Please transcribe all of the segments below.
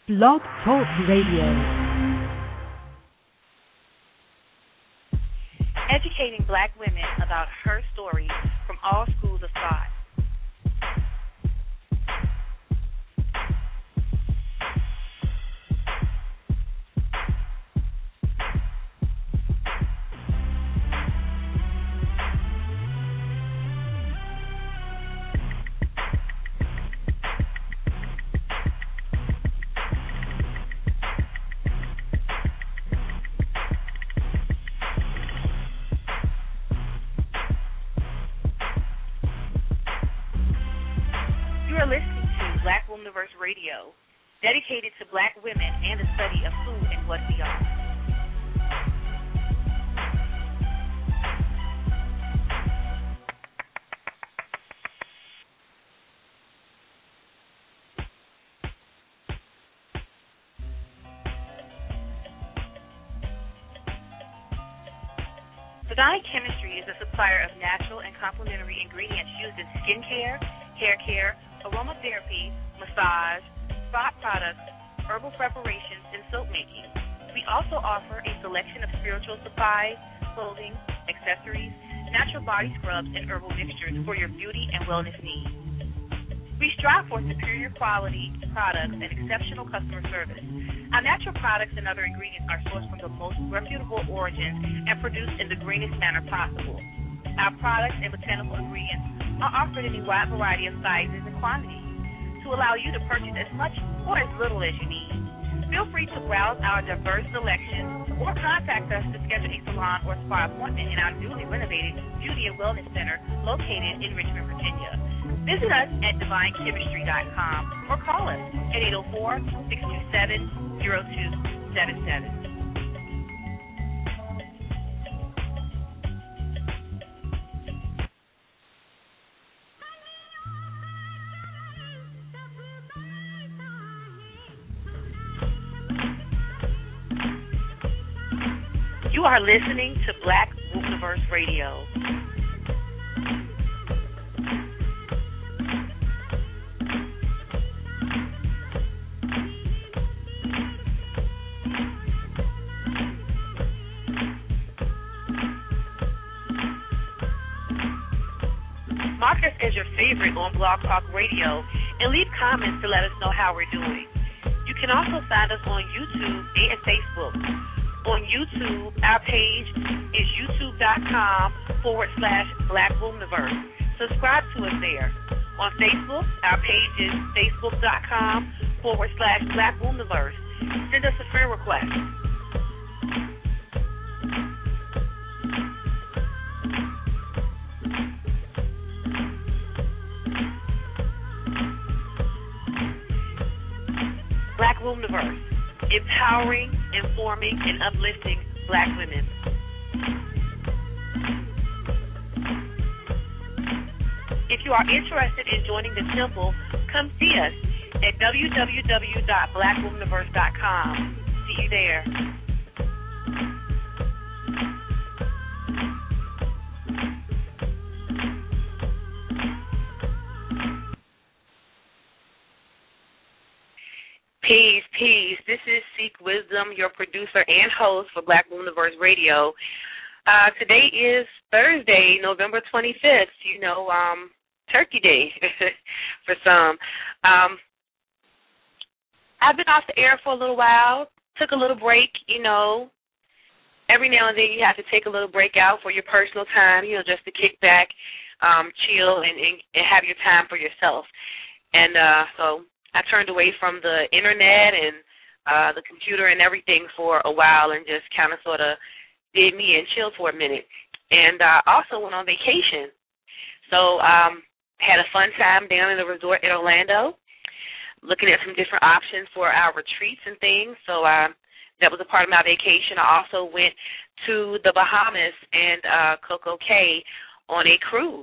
Blog Talk Radio. Educating Black women about her story from all schools of thought. Radio, dedicated to Black women and the study of who and what we are. Divine Chemistry is a supplier of natural and complementary ingredients used in skincare, hair care, aromatherapy, massage, spot products, herbal preparations, and soap making. We also offer a selection of spiritual supplies, clothing, accessories, natural body scrubs, and herbal mixtures for your beauty and wellness needs. We strive for superior quality products and exceptional customer service. Our natural products and other ingredients are sourced from the most reputable origins and produced in the greenest manner possible. Our products and botanical ingredients are offered in a wide variety of sizes and quantities to allow you to purchase as much or as little as you need. Feel free to browse our diverse selection or contact us to schedule a salon or spa appointment in our newly renovated Beauty and Wellness Center located in Richmond, Virginia. Visit us at divinechemistry.com or call us at 804-627-0277. You are listening to Black Womaniverse Radio. Mark us as your favorite on Blog Talk Radio and leave comments to let us know how we're doing. You can also find us on YouTube and Facebook. On YouTube, our page is youtube.com/Black Womaniverse. Subscribe to us there. On Facebook, our page is facebook.com/Black Womaniverse. Send us a friend request. Black Womaniverse. Empowering, informing, and uplifting Black women. If you are interested in joining the temple, come see us at www.blackwomaniverse.com. See you there. Peace, peace. This is Seek Wisdom, your producer and host for Black Womaniverse Radio. Today is Thursday, November 25th, Turkey Day for some. I've been off the air for a little while, took a little break, Every now and then you have to take a little break out for your personal time, just to kick back, chill, and have your time for yourself. And so I turned away from the internet and the computer and everything for a while and just kind of sort of did me and chilled for a minute. And also went on vacation. So had a fun time down in the resort in Orlando, looking at some different options for our retreats and things. So that was a part of my vacation. I also went to the Bahamas and Coco Cay on a cruise.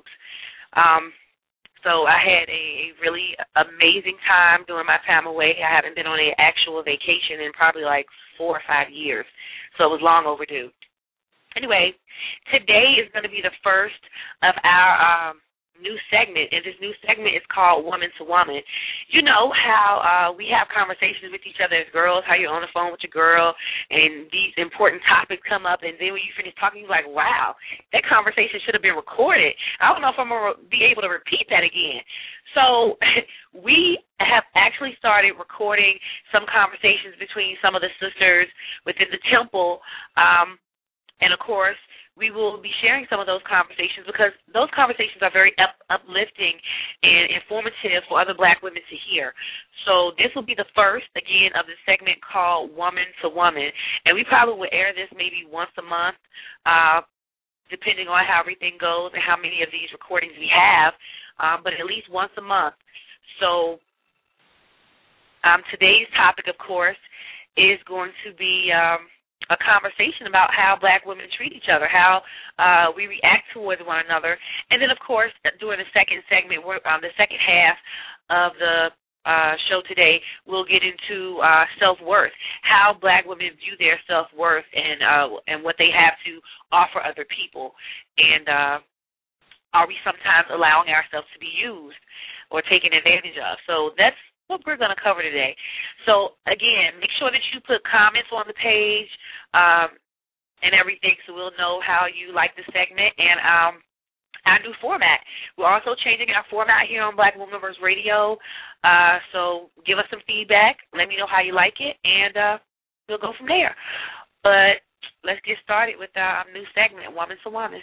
So I had a really amazing time during my time away. I haven't been on an actual vacation in probably like 4 or 5 years, so it was long overdue. Anyway, today is going to be the first of our new segment, and this new segment is called Woman to Woman. You know how we have conversations with each other as girls, how you're on the phone with your girl, and these important topics come up, and then when you finish talking, you're like, wow, that conversation should have been recorded. I don't know if I'm going to be able to repeat that again. So we have actually started recording some conversations between some of the sisters within the temple, and, of course, we will be sharing some of those conversations because those conversations are very uplifting and informative for other black women to hear. So this will be the first, again, of the segment called Woman to Woman. And we probably will air this maybe once a month, depending on how everything goes and how many of these recordings we have, but at least once a month. So today's topic, of course, is going to be a conversation about how black women treat each other, how we react towards one another. And then, of course, during the second segment, the second half of the show today, we'll get into self-worth, how black women view their self-worth and what they have to offer other people. And are we sometimes allowing ourselves to be used or taken advantage of? So that's what we're going to cover today. So, again, make sure that you put comments on the page and everything so we'll know how you like the segment and our new format. We're also changing our format here on Black Womenverse Radio, so give us some feedback. Let me know how you like it, and we'll go from there. But let's get started with our new segment, Woman to Woman.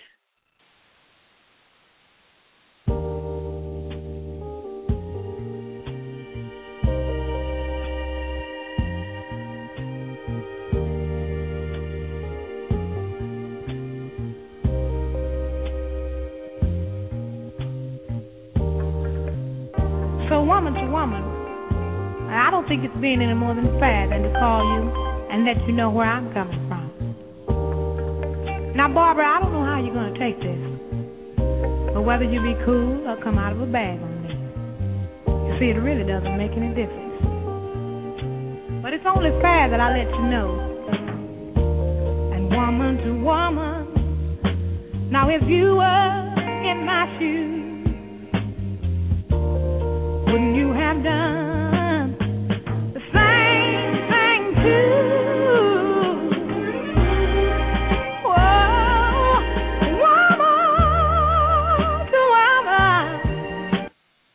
Woman to woman, I don't think it's being any more than fair than to call you and let you know where I'm coming from. Now, Barbara, I don't know how you're going to take this, but whether you be cool or come out of a bag on me, you see, it really doesn't make any difference. But it's only fair that I let you know. And woman to woman, now if you were in my shoes, wouldn't you have done the same thing too? Whoa, woman to woman.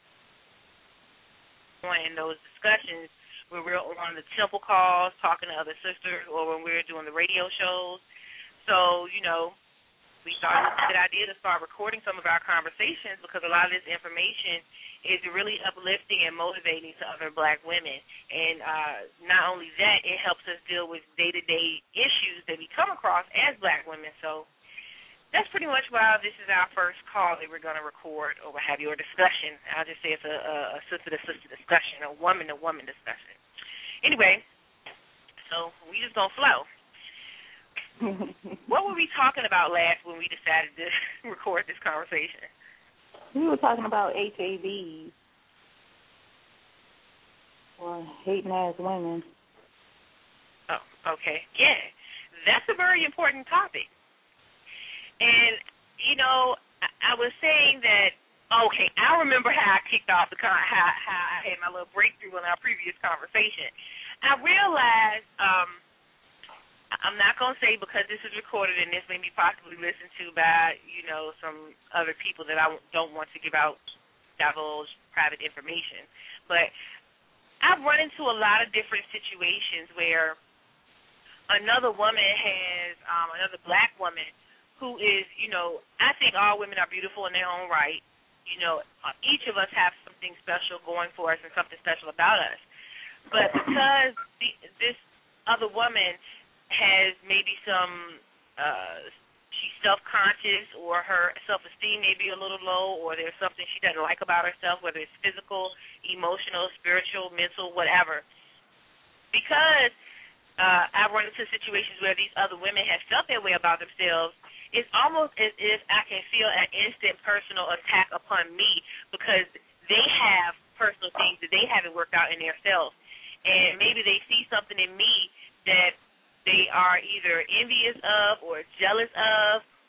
In those discussions when we're on the temple calls, talking to other sisters, or when we're doing the radio shows. So, you know, we thought it was a good idea to start recording some of our conversations because a lot of this information is really uplifting and motivating to other black women. And not only that, it helps us deal with day-to-day issues that we come across as black women. So that's pretty much why this is our first call that we're going to record or what have you, or discussion. I'll just say it's a sister-to-sister discussion, a woman-to-woman discussion. Anyway, so we just going to flow. What were we talking about last when we decided to record this conversation? We were talking about HAVs, or hating-ass women. Oh, okay. Yeah, that's a very important topic. And, you know, I was saying that, okay, I remember how I kicked off how I had my little breakthrough in our previous conversation. I realized, I'm not going to say because this is recorded and this may be possibly listened to by, you know, some other people that I don't want to divulge private information. But I've run into a lot of different situations where another woman has, another black woman who is, you know, I think all women are beautiful in their own right. You know, each of us have something special going for us and something special about us. But because this other woman has maybe some, she's self-conscious or her self-esteem may be a little low or there's something she doesn't like about herself, whether it's physical, emotional, spiritual, mental, whatever. Because I've run into situations where these other women have felt that way about themselves, it's almost as if I can feel an instant personal attack upon me because they have personal things that they haven't worked out in themselves. And maybe they see something in me that they are either envious of or jealous of,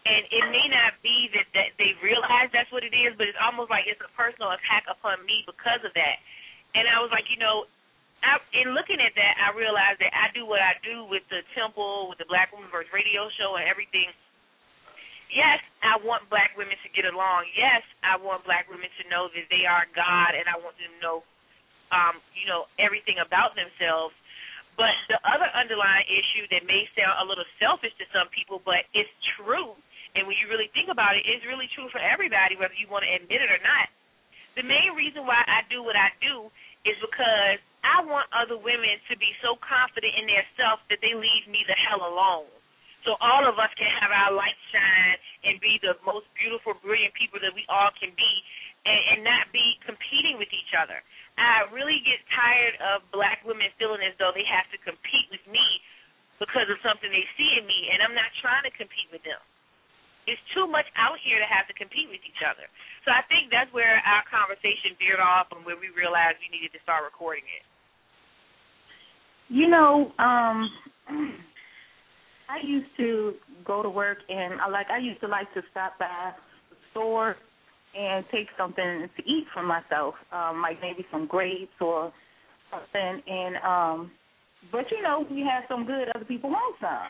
And it may not be that they realize that's what it is, but it's almost like it's a personal attack upon me because of that. And I was like, in looking at that, I realized that I do what I do with the Temple, with the Black Women Versus Radio show and everything. Yes, I want black women to get along. Yes, I want black women to know that they are God, and I want them to know, everything about themselves. But the other underlying issue that may sound a little selfish to some people, but it's true, and when you really think about it, it's really true for everybody, whether you want to admit it or not. The main reason why I do what I do is because I want other women to be so confident in their self that they leave me the hell alone. So all of us can have our light shine and be the most beautiful, brilliant people that we all can be and not be competing with each other. I really get tired of black women feeling as though they have to compete with me because of something they see in me, and I'm not trying to compete with them. It's too much out here to have to compete with each other. So I think that's where our conversation veered off and where we realized we needed to start recording it. I used to go to work, and I used to like to stop by the store and take something to eat for myself, like maybe some grapes or something. And but we have some good, other people want some.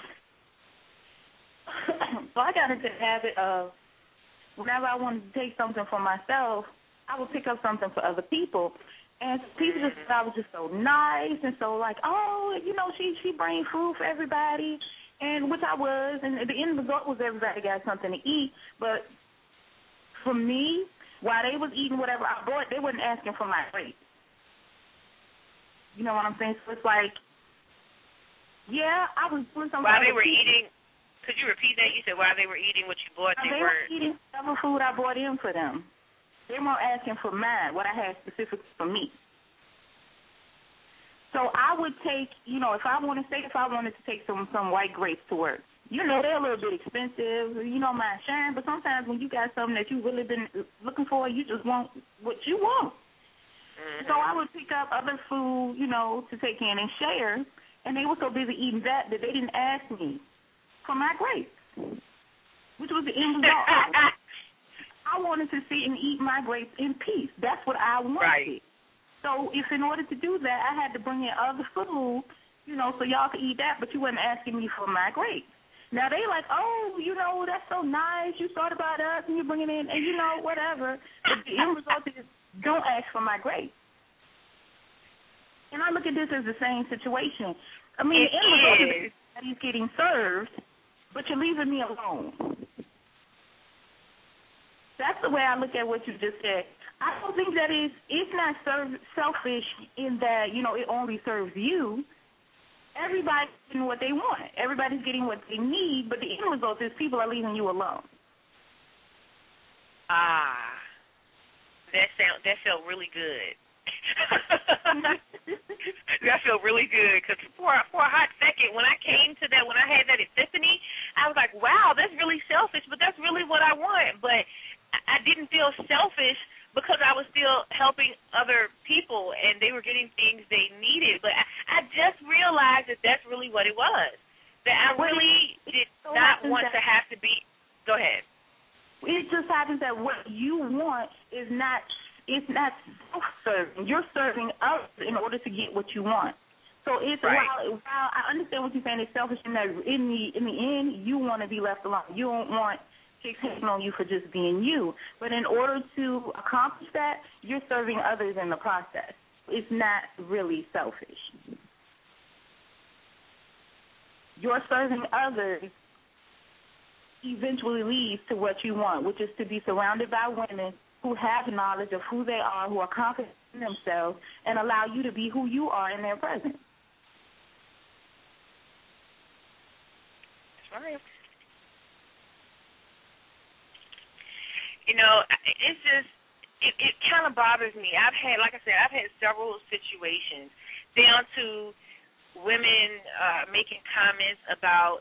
So I got into the habit of whenever I wanted to take something for myself, I would pick up something for other people. And people just thought I was just so nice and so like, she brings food for everybody, and which I was. And the end result was everybody got something to eat. But for me, while they was eating whatever I brought, they wasn't asking for my rate. You know what I'm saying? So it's like, yeah, I was doing something. While they were eating, could you repeat that? You said while they were eating what you bought, they were eating whatever food I brought in for them. They weren't asking for mine, what I had specifically for me. So I would take, if I wanted to take some white grapes to work, they're a little bit expensive, my shine, but sometimes when you got something that you really been looking for, you just want what you want. Mm-hmm. So I would pick up other food, to take in and share, and they were so busy eating that they didn't ask me for my grapes, which was the end result. I wanted to sit and eat my grapes in peace. That's what I wanted. Right. So if in order to do that, I had to bring in other food, so y'all could eat that, but you wasn't asking me for my grapes. Now they like, that's so nice. You thought about us and you bring it in, and whatever. But the end result is don't ask for my grapes. And I look at this as the same situation. I mean, the end result is that he's getting served, but you're leaving me alone. That's the way I look at what you just said. I don't think that it's not selfish in that, it only serves you. Everybody's getting what they want. Everybody's getting what they need, but the end result is people are leaving you alone. That felt really good. That felt really good because for a hot second, when I came to that, when I had that epiphany, I was like, wow, that's really selfish, but that's really what I want. But I didn't feel selfish because I was still helping other people and they were getting things they needed. But I just realized that that's really what it was, that I really did not want to have to be. Go ahead. It just happens that what you want is not self-serving. You're serving others in order to get what you want. So it's right. While I understand what you're saying, it's selfish in that in the end you want to be left alone. You don't want chicks hating on you for just being you. But in order to accomplish that, you're serving others in the process. It's not really selfish. Your serving others eventually leads to what you want, which is to be surrounded by women who have knowledge of who they are, who are confident in themselves, and allow you to be who you are in their presence. That's right. It's just, it kind of bothers me. I've had several situations down to women making comments about,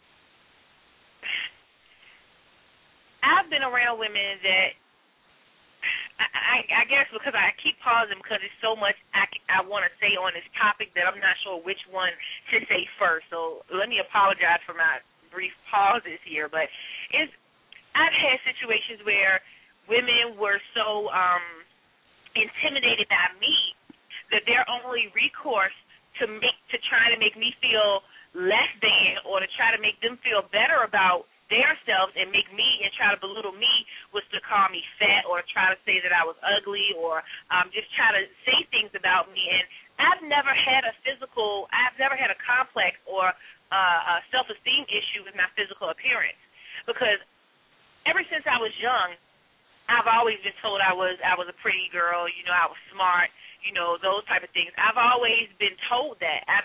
I've been around women that, I guess because I keep pausing because there's so much I want to say on this topic that I'm not sure which one to say first. So let me apologize for my brief pauses here, but I've had situations where women were so intimidated by me that their only recourse to try to make me feel less than, or to try to make them feel better about themselves and make me and try to belittle me, was to call me fat or try to say that I was ugly, or just try to say things about me. And I've never had a complex or a self-esteem issue with my physical appearance, because ever since I was young, I've always been told I was a pretty girl, I was smart, those type of things. I've always been told that. I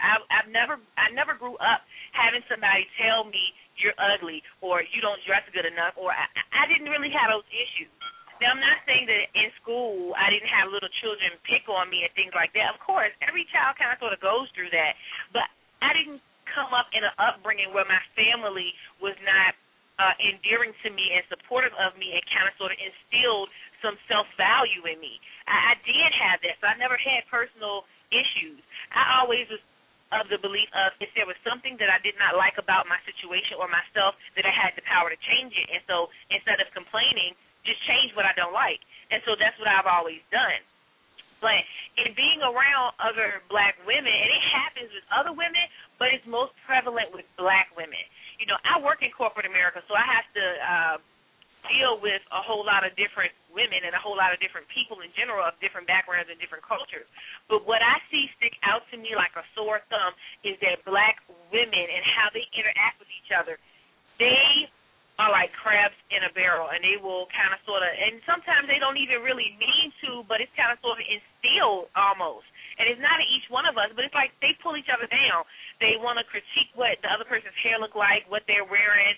never grew up having somebody tell me you're ugly or you don't dress good enough, or I didn't really have those issues. Now, I'm not saying that in school I didn't have little children pick on me and things like that. Of course, every child kind of sort of goes through that, but I didn't come up in an upbringing where my family was not endearing to me and supportive of me and kind of sort of instilled some self-value in me. I did have that, so I never had personal issues. I always was of the belief of if there was something that I did not like about my situation or myself, that I had the power to change it. And so instead of complaining, just change what I don't like. And so that's what I've always done. But in being around other black women, and it happens with other women, but it's most prevalent with black women. I work in corporate America, so I have to deal with a whole lot of different women and a whole lot of different people in general of different backgrounds and different cultures. But what I see stick out to me like a sore thumb is that black women and how they interact with each other, they are like crabs in a barrel, and they will kind of sort of, and sometimes they don't even really mean to, but it's kind of sort of instilled almost. And it's not in each one of us, but it's like they pull each other down. They want to critique what the other person's hair look like, what they're wearing,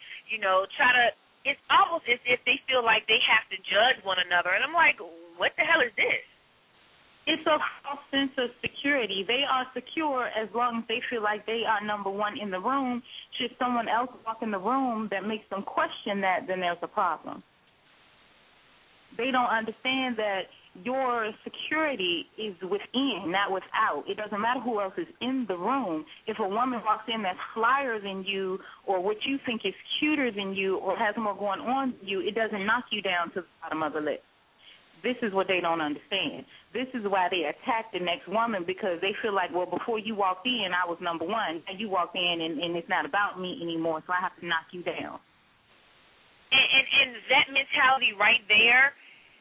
it's almost as if they feel like they have to judge one another. And I'm like, what the hell is this? It's a false sense of security. They are secure as long as they feel like they are number one in the room. Should someone else walk in the room that makes them question that, then there's a problem. They don't understand that your security is within, not without. It doesn't matter who else is in the room. If a woman walks in that's flyer than you, or what you think is cuter than you, or has more going on than you, it doesn't knock you down to the bottom of the list. This is what they don't understand. This is why they attack the next woman, because they feel like, well, before you walked in, I was number one. And you walked in, and it's not about me anymore, so I have to knock you down. And that mentality right there,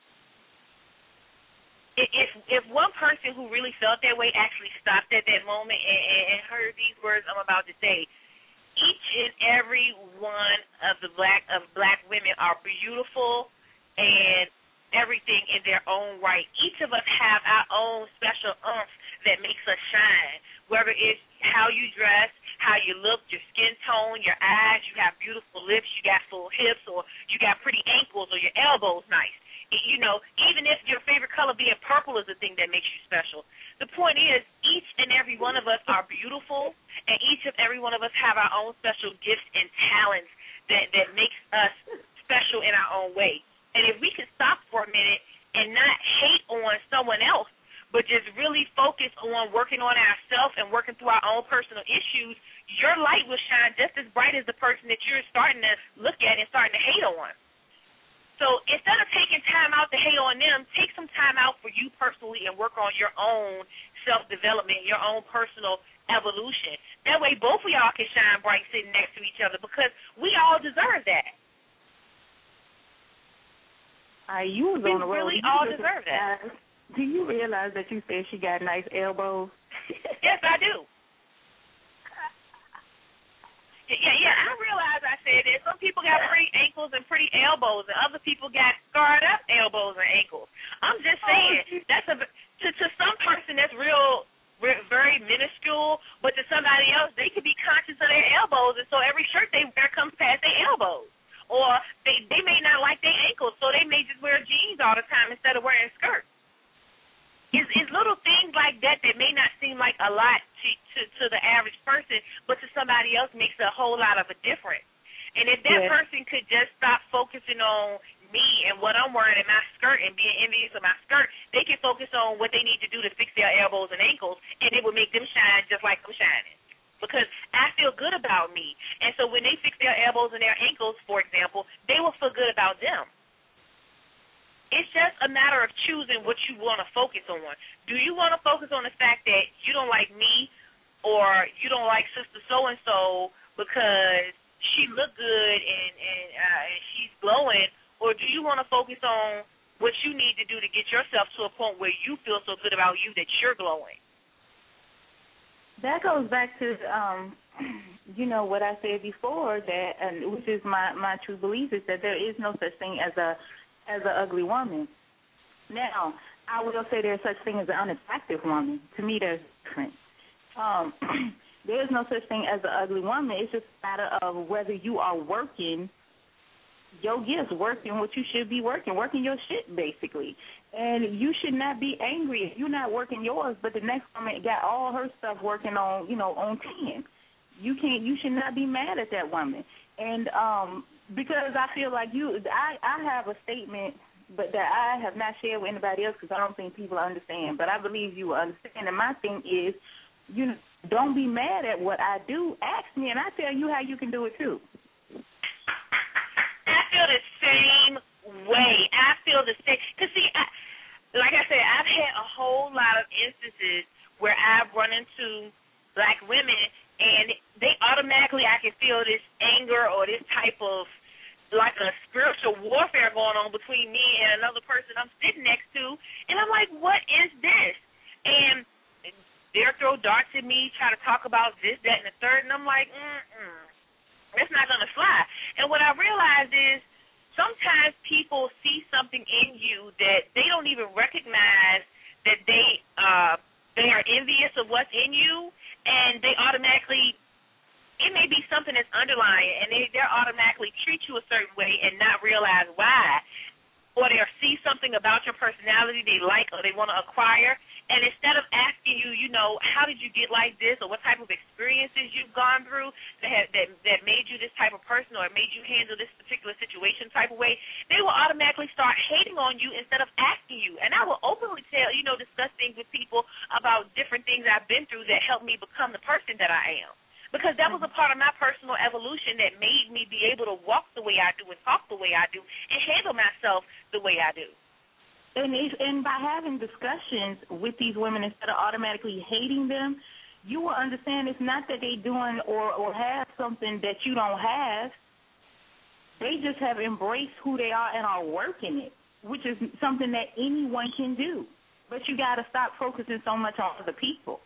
if one person who really felt that way actually stopped at that moment and heard these words I'm about to say, each and every one of the black women are beautiful and everything in their own right. Each of us have our own special oomph that makes us shine, whether it's how you dress, how you look, your skin tone, your eyes, you have beautiful lips, you got full hips, or you got pretty ankles, or your elbows nice. Even if your favorite color being purple is the thing that makes you special. The point is, each and every one of us are beautiful, and each and every one of us have our own special gifts and talents that makes us special in our own way. And if we can stop for a minute and not hate on someone else, but just really focus on working on ourselves and working through our own personal issues, your light will shine just as bright as the person that you're starting to look at and starting to hate on. So instead of taking time out to hate on them, take some time out for you personally and work on your own self-development, your own personal evolution. That way both of y'all can shine bright sitting next to each other, because we all deserve that. You was on the road. We really all deserve that. Do you realize that you said she got nice elbows? Yes, I do. Yeah, I realize I said that. Some people got pretty ankles and pretty elbows, and other people got scarred up elbows and ankles. I'm just saying, that's to some person that's very minuscule, but to somebody else, they could be conscious of their elbows, and so every shirt they wear comes past their elbows. Or they may not like their ankles, so they may just wear jeans all the time instead of wearing skirts. It's little things like that may not seem like a lot to the average person, but to somebody else makes a whole lot of a difference. And if that person could just stop focusing on me and what I'm wearing in my skirt and being envious of my skirt, they can focus on what they need to do to fix their elbows and ankles, and it would make them shine just like I'm shining. because I feel good about me. And so when they fix their elbows and their ankles, for example, they will feel good about them. It's just a matter of choosing what you want to focus on. Do you want to focus on the fact that you don't like me or you don't like Sister So-and-so because she look good and she's glowing, or do you want to focus on what you need to do to get yourself to a point where you feel so good about you that you're glowing? That goes back to, what I said before, that, which is my true belief, is that there is no such thing as an ugly woman. Now, I will say there's such thing as an unattractive woman. To me, there's difference. There is no such thing as an ugly woman. It's just a matter of whether you are working your gifts, working what you should be working your shit, basically. And you should not be angry if you're not working yours, but the next woman got all her stuff working on 10. You should not be mad at that woman. And because I feel like I have a statement, but that I have not shared with anybody else because I don't think people understand. But I believe you will understand. And my thing is, don't be mad at what I do. Ask me, and I tell you how you can do it too. I feel the same way. I feel the same. Because, see, like I said, I've had a whole lot of instances where I've run into black women, and they automatically, I can feel this anger or this type of, like a spiritual warfare going on between me and another person I'm sitting next to. And I'm like, what is this? And they'll throw darts at me, try to talk about this, that, and the third, and I'm like, that's not going to fly. And what I realized is sometimes people see something in you that they don't even recognize that they are envious of what's in you, and they automatically, it may be something that's underlying, and they'll automatically treat you a certain way and not realize why. Or they'll see something about your personality they like or they want to acquire, and instead of asking you, how did you get like this, or what type of experiences you've gone through that made you this type of person or made you handle this particular situation type of way, they will automatically start hating on you instead of asking you. And I will openly discuss things with people about different things I've been through that helped me become the person that I am. Because that was a part of my personal evolution that made me be able to walk the way I do and talk the way I do and handle myself the way I do. And by having discussions with these women instead of automatically hating them, you will understand it's not that they're doing or have something that you don't have. They just have embraced who they are and are working it, which is something that anyone can do. But you got to stop focusing so much on other people.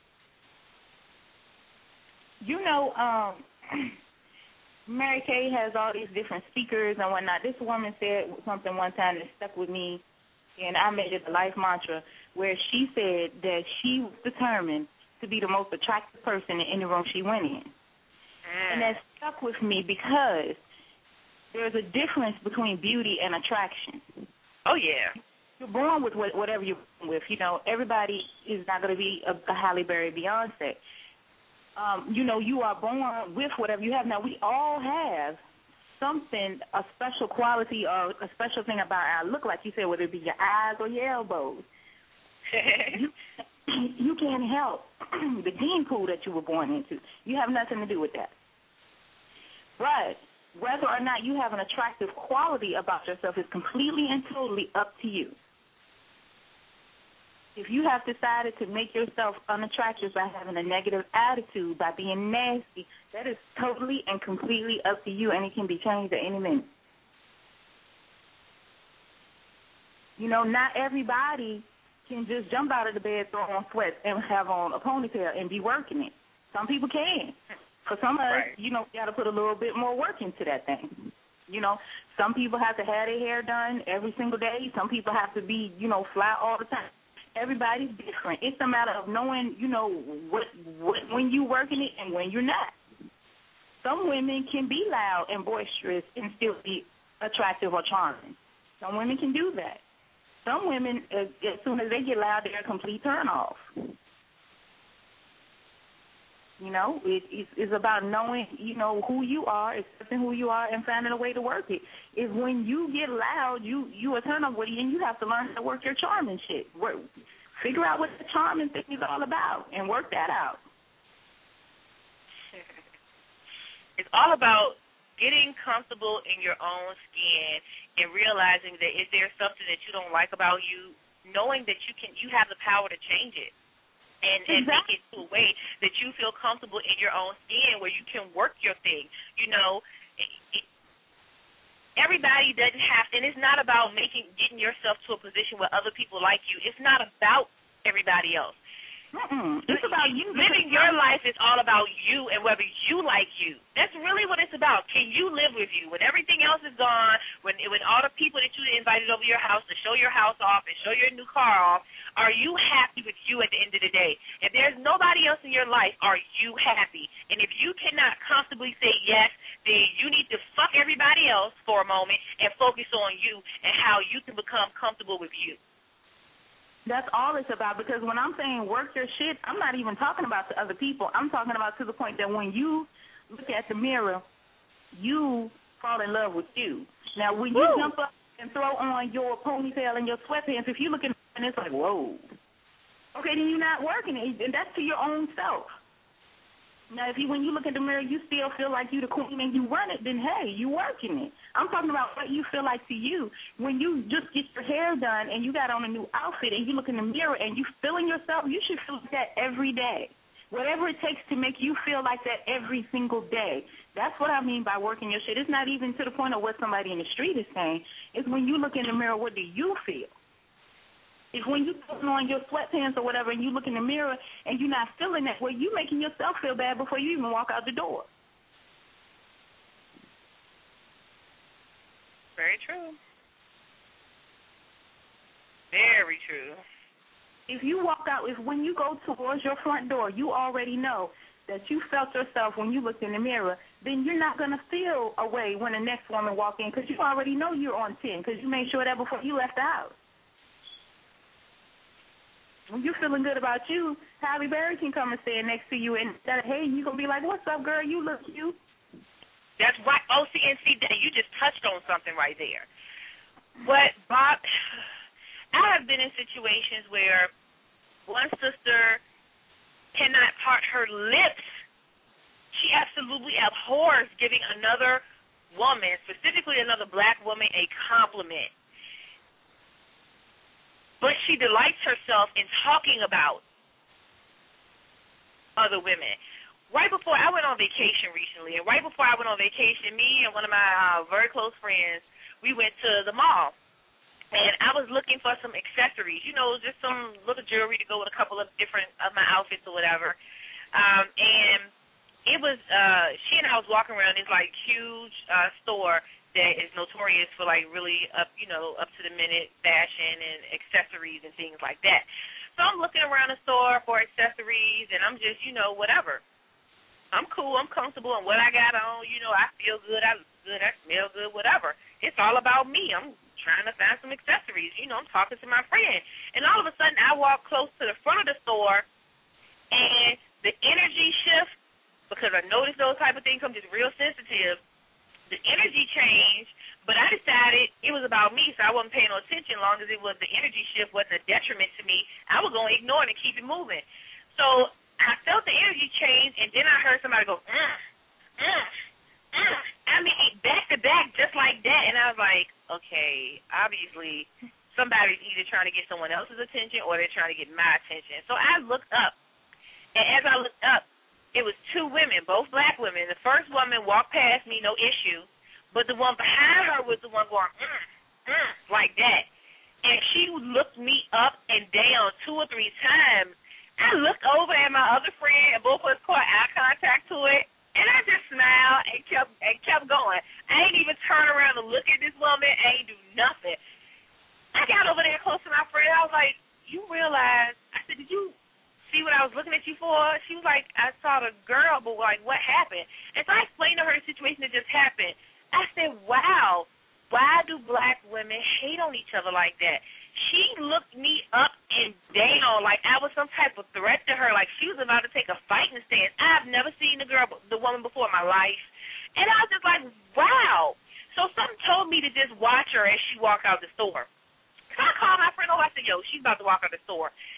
Mary Kay has all these different speakers and whatnot. This woman said something one time that stuck with me, and I made it a life mantra, where she said that she was determined to be the most attractive person in any room she went in. And that stuck with me because there's a difference between beauty and attraction. Oh, yeah. You're born with whatever you're born with. Everybody is not going to be a Halle Berry, Beyonce. You are born with whatever you have. Now, we all have something, a special quality or a special thing about our look, like you said, whether it be your eyes or your elbows. You can't help the gene pool that you were born into. You have nothing to do with that. But whether or not you have an attractive quality about yourself is completely and totally up to you. If you have decided to make yourself unattractive by having a negative attitude, by being nasty, that is totally and completely up to you, and it can be changed at any minute. Not everybody can just jump out of the bed, throw on sweats, and have on a ponytail and be working it. Some people can. For some of us, you got to put a little bit more work into that thing. Some people have to have their hair done every single day. Some people have to be, fly all the time. Everybody's different. It's a matter of knowing, what when you're working it and when you're not. Some women can be loud and boisterous and still be attractive or charming. Some women can do that. Some women, as soon as they get loud, they're a complete turn-off. It's about knowing, who you are, accepting who you are, and finding a way to work it. If when you get loud, you a turn-off with you, and you have to learn how to work your charming shit. Figure out what the charming thing is all about and work that out. It's all about getting comfortable in your own skin and realizing that if there's something that you don't like about you, knowing that you have the power to change it and make it to a way that you feel comfortable in your own skin where you can work your thing. You know, everybody doesn't have to, and it's not about getting yourself to a position where other people like you. It's not about everybody else. It's about you. Living your life is all about you and whether you like you. That's really what it's about. Can you live with you when everything else is gone? When all the people that you invited over your house to show your house off and show your new car off, are you happy with you at the end of the day? If there's nobody else in your life, are you happy? And if you cannot comfortably say yes, then you need to fuck everybody else for a moment and focus on you and how you can become comfortable with you. That's all it's about, because when I'm saying work your shit, I'm not even talking about to other people. I'm talking about to the point that when you look at the mirror, you fall in love with you. Now, when you jump up and throw on your ponytail and your sweatpants, if you look in and it's like, whoa, okay, then you're not working it, and that's to your own self. Now, when you look in the mirror, you still feel like you the queen and you run it, then, hey, you working it. I'm talking about what you feel like to you. When you just get your hair done and you got on a new outfit and you look in the mirror and you feeling yourself, you should feel like that every day. Whatever it takes to make you feel like that every single day. That's what I mean by working your shit. It's not even to the point of what somebody in the street is saying. It's when you look in the mirror, what do you feel? If when you put on your sweatpants or whatever and you look in the mirror and you're not feeling that, well, you making yourself feel bad before you even walk out the door. Very true. Very true. If you walk out, when you go towards your front door, you already know that you felt yourself when you looked in the mirror, then you're not going to feel a way when the next woman walk in because you already know you're on 10 because you made sure that before you left the house. When you're feeling good about you, Halle Berry can come and stand next to you and say, hey, you're going to be like, what's up, girl? You look cute. That's right. OCNC, you just touched on something right there. But, Bob, I have been in situations where one sister cannot part her lips. She absolutely abhors giving another woman, specifically another black woman, a compliment. But she delights herself in talking about other women. Right before I went on vacation recently, and right before I went on vacation, me and one of my very close friends, we went to the mall. And I was looking for some accessories, just some little jewelry to go with a couple of different of my outfits or whatever. And it was, she and I was walking around this, huge store that is notorious for, really up to the minute fashion and accessories and things like that. So I'm looking around the store for accessories, and I'm just, whatever. I'm cool. I'm comfortable in what I got on. I feel good. I look good. I smell good, whatever. It's all about me. I'm trying to find some accessories. I'm talking to my friend. And all of a sudden, I walk close to the front of the store, and the energy shift, because I notice those type of things, I'm just real sensitive. The energy changed, but I decided it was about me, so I wasn't paying no attention. As long as it was the energy shift wasn't a detriment to me, I was going to ignore it and keep it moving. So I felt the energy change, and then I heard somebody go, I mean, back to back, just like that. And I was like, okay, obviously somebody's either trying to get someone else's attention or they're trying to get my attention. So I looked up, and as I looked up, it was two women, both black women. The first woman walked past me, no issue, but the one behind her was the one going, like that. And she looked me up and down 2 or 3 times. I looked over at my other friend, and both of us caught eye contact to it, and I just smiled and kept going. I ain't even turn around to look at this woman. I ain't do nothing. I got over there close to my friend. I was like, you realize, I said, did you see what I was looking at you for? She was like, I saw the girl, but what happened? And so I explained to her the situation that just happened. I said, wow, why do black women hate on each other like that? She looked me up and down like I was some type of threat to her, like she was about to take a fighting stance. I've never seen the woman before in my life. And I was just like, wow. So something told me to just watch her as she walked out the store. So I called my friend over. I said, yo, she's about to walk out the store.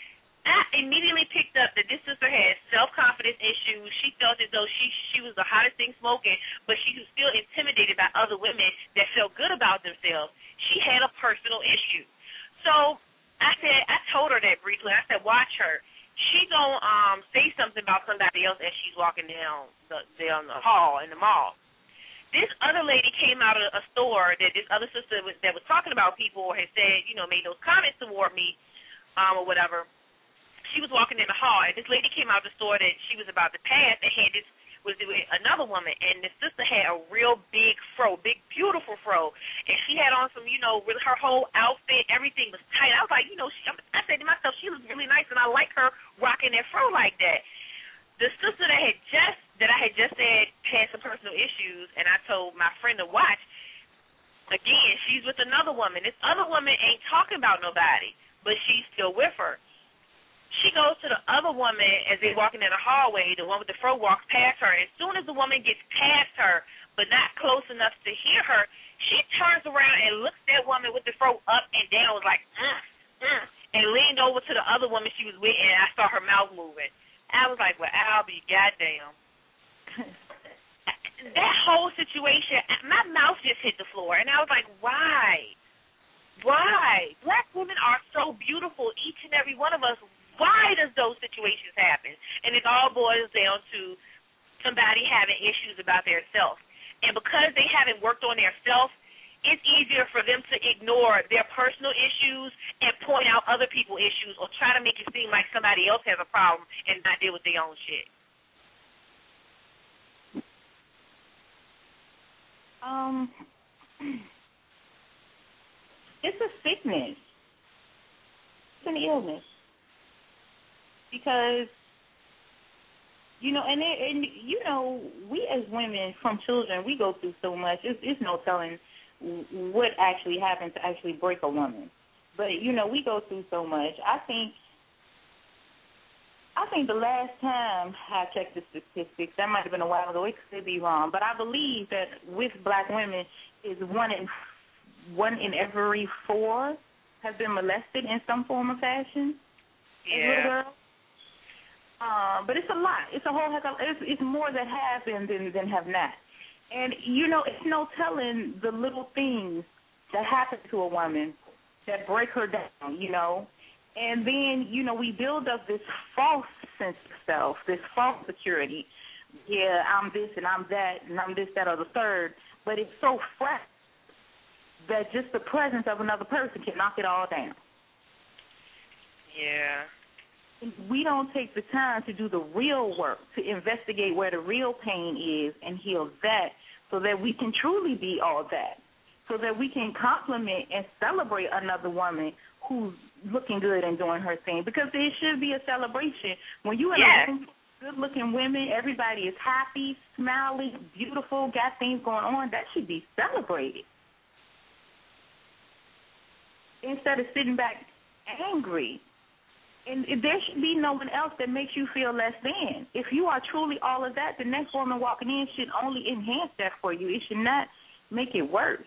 I immediately picked up that this sister had self-confidence issues. She felt as though she was the hottest thing smoking, but she was still intimidated by other women that felt good about themselves. She had a personal issue. So I told her that briefly. I said, watch her. She gonna say something about somebody else as she's walking down the hall in the mall. This other lady came out of a store that this other sister that was talking about people had said, made those comments toward me, or whatever. She was walking in the hall, and this lady came out of the store that she was about to pass and had was with another woman, and the sister had a real big fro, big, beautiful fro, and she had on some, with her whole outfit, everything was tight. I was like, I said to myself, she looks really nice, and I like her rocking that fro like that. The sister that I had just said had some personal issues, and I told my friend to watch. Again, she's with another woman. This other woman ain't talking about nobody, but she's still with her. She goes to the other woman as they're walking in the hallway. The one with the fro walks past her. As soon as the woman gets past her, but not close enough to hear her, she turns around and looks at that woman with the fro up and down, was like, and leaned over to the other woman she was with, and I saw her mouth moving. I was like, well, I'll be goddamn. That whole situation, my mouth just hit the floor, and I was like, why? Why? Black women are so beautiful, each and every one of us. Why does those situations happen? And it all boils down to somebody having issues about their self. And because they haven't worked on their self, it's easier for them to ignore their personal issues and point out other people's issues or try to make it seem like somebody else has a problem and not deal with their own shit. It's a sickness. It's an illness. Because, we as women from children, we go through so much. It's no telling what actually happened to actually break a woman. But, we go through so much. I think the last time I checked the statistics, that might have been a while ago, it could be wrong, but I believe that with black women is one in every 4 have been molested in some form or fashion. Yeah. Little girls. But it's a lot. It's a whole heck of it's more that have been than have not. And, it's no telling the little things that happen to a woman that break her down, And then, we build up this false sense of self, this false security. Yeah, I'm this and I'm that and I'm this, that, or the third. But it's so fresh that just the presence of another person can knock it all down. Yeah. We don't take the time to do the real work, to investigate where the real pain is and heal that so that we can truly be all that, so that we can compliment and celebrate another woman who's looking good and doing her thing, because there should be a celebration. When you in a room, good-looking women, everybody is happy, smiling, beautiful, got things going on, that should be celebrated. Instead of sitting back angry. And there should be no one else that makes you feel less than. If you are truly all of that, the next woman walking in should only enhance that for you. It should not make it worse.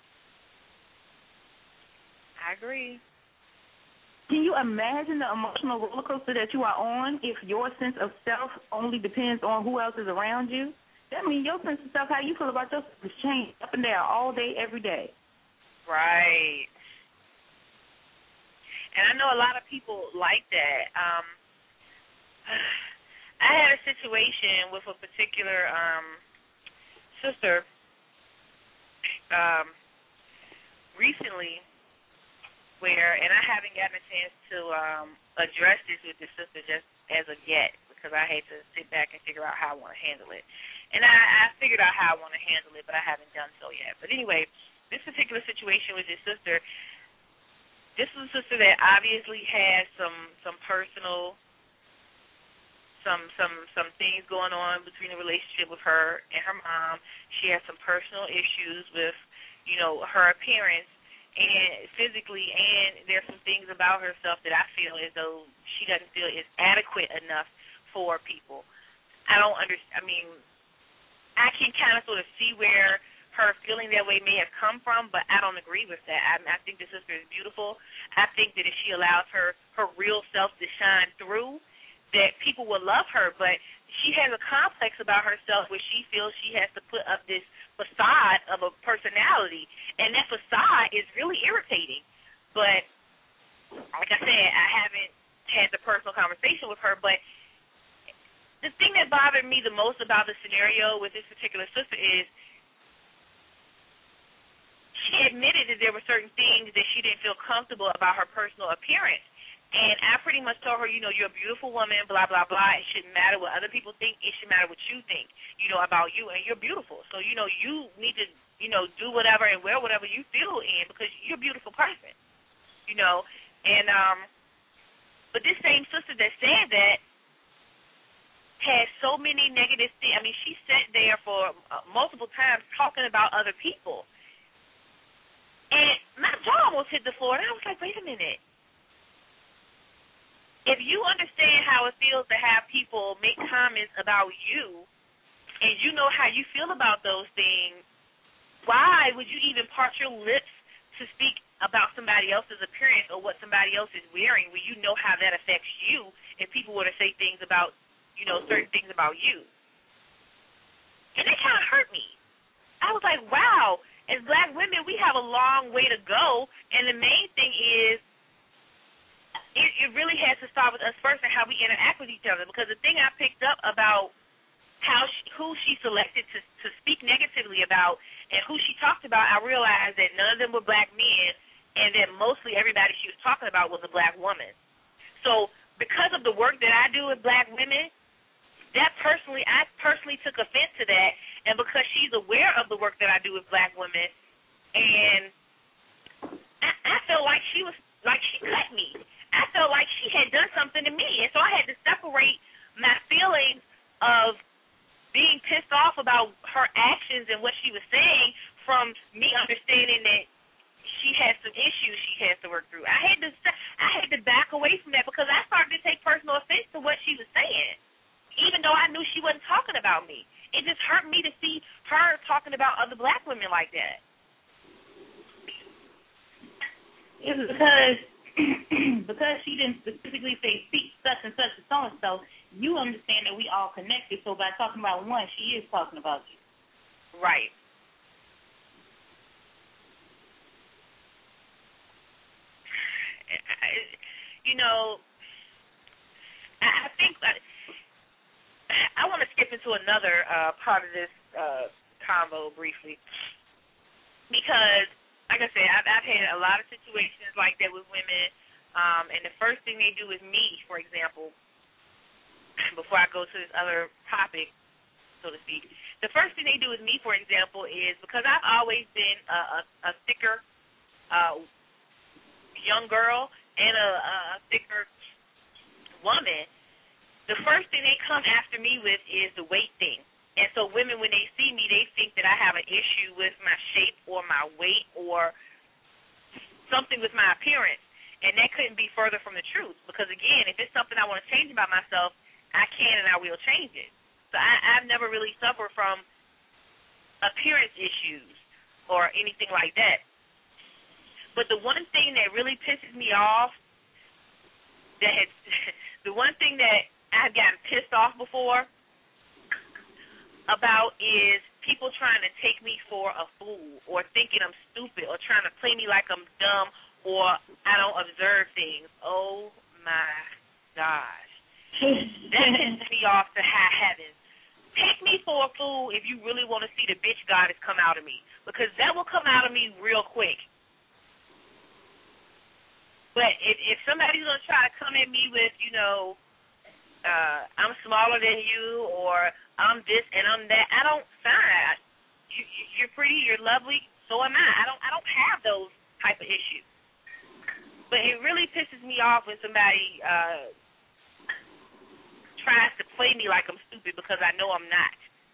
I agree. Can you imagine the emotional roller coaster that you are on if your sense of self only depends on who else is around you? That means your sense of self, how you feel about yourself, is changed up and down all day, every day. Right. And I know a lot of people like that. I had a situation with a particular sister recently where, and I haven't gotten a chance to address this with this sister just as of yet because I hate to sit back and figure out how I want to handle it. And I figured out how I want to handle it, but I haven't done so yet. But anyway, this particular situation with this sister, this is a sister that obviously has some personal, some things going on between the relationship with her and her mom. She has some personal issues with, her appearance and physically, and there's some things about herself that I feel as though she doesn't feel is adequate enough for people. I don't understand. I mean, I can kind of sort of see where her feeling that way may have come from, but I don't agree with that. I think the sister is beautiful. I think that if she allows her real self to shine through, that people will love her, but she has a complex about herself where she feels she has to put up this facade of a personality, and that facade is really irritating. But like I said, I haven't had the personal conversation with her, but the thing that bothered me the most about the scenario with this particular sister is she admitted that there were certain things that she didn't feel comfortable about her personal appearance. And I pretty much told her, you're a beautiful woman, blah, blah, blah. It shouldn't matter what other people think. It should matter what you think, about you. And you're beautiful. So, you need to, do whatever and wear whatever you feel in because you're a beautiful person, And, but this same sister that said that had so many negative things. I mean, she sat there for multiple times talking about other people. And my jaw almost hit the floor, and I was like, wait a minute. If you understand how it feels to have people make comments about you, and you know how you feel about those things, why would you even part your lips to speak about somebody else's appearance or what somebody else is wearing when you know how that affects you if people were to say things about, certain things about you? And that kind of hurt me. I was like, wow, as black women, we have a long way to go, and the main thing is it really has to start with us first and how we interact with each other, because the thing I picked up about who she selected to speak negatively about and who she talked about, I realized that none of them were black men and that mostly everybody she was talking about was a black woman. So because of the work that I do with black women, I personally took offense to that, and because she's aware of the work that I do with black women, and I felt like she cut me. I felt like she had done something to me, and so I had to separate my feelings of being pissed off about her actions and what she was saying from me understanding that she has some issues she has to work through. I had to back away from that because I started to take personal offense to what she was saying, even though I knew she wasn't talking about me. It just hurt me to see her talking about other black women like that. It was because she didn't specifically say speak such and such and so-and-so, you understand that we all connected, so by talking about one, she is talking about you. Right. I think I want to skip into another part of this convo briefly because, like I said, I've had a lot of situations like that with women, and the first thing they do is me, for example, before I go to this other topic, so to speak. The first thing they do with me, for example, is because I've always been a thicker young girl and a thicker woman, the first thing they come after me with is the weight thing. And so women, when they see me, they think that I have an issue with my shape or my weight or something with my appearance. And that couldn't be further from the truth because, again, if it's something I want to change about myself, I can and I will change it. So I've never really suffered from appearance issues or anything like that. But the one thing that really pisses me off, the one thing that I've gotten pissed off before about is people trying to take me for a fool or thinking I'm stupid or trying to play me like I'm dumb or I don't observe things. Oh, my gosh. That pisses me off to high heavens. Take me for a fool if you really want to see the bitch goddess come out of me, because that will come out of me real quick. But if somebody's going to try to come at me with, I'm smaller than you or I'm this and I'm that, I don't sign. You're pretty, you're lovely, so am I. I don't have those type of issues. But it really pisses me off when somebody tries to play me like I'm stupid because I know I'm not.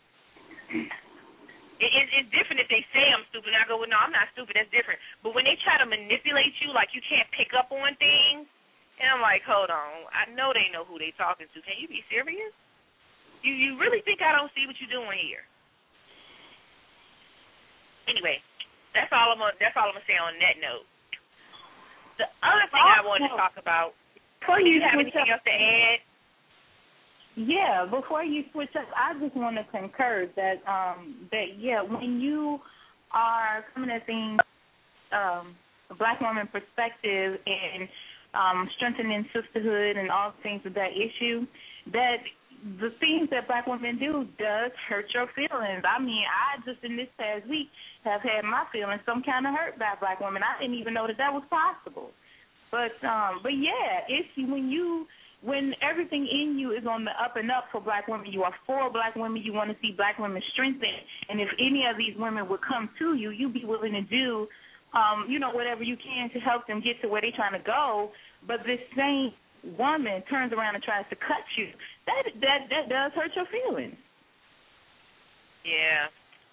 It's different if they say I'm stupid and I go, well, no, I'm not stupid. That's different. But when they try to manipulate you like you can't pick up on things, and I'm like, hold on, I know they know who they talking to. Can you be serious? You really think I don't see what you're doing here? Anyway, that's all I'm gonna say on that note. The other thing I wanted to talk about. Do you have anything else to add? Yeah, before you switch up, I just want to concur that when you are coming at things a Black woman perspective and strengthening sisterhood and all things of that issue, that the things that Black women do does hurt your feelings. I mean, I just in this past week have had my feelings some kind of hurt by Black women. I didn't even know that was possible. But yeah, it's when everything in you is on the up and up for Black women, you are for Black women, you want to see Black women strengthened, and if any of these women would come to you, you'd be willing to do, whatever you can to help them get to where they're trying to go. But this same woman turns around and tries to cut you. That does hurt your feelings. Yeah.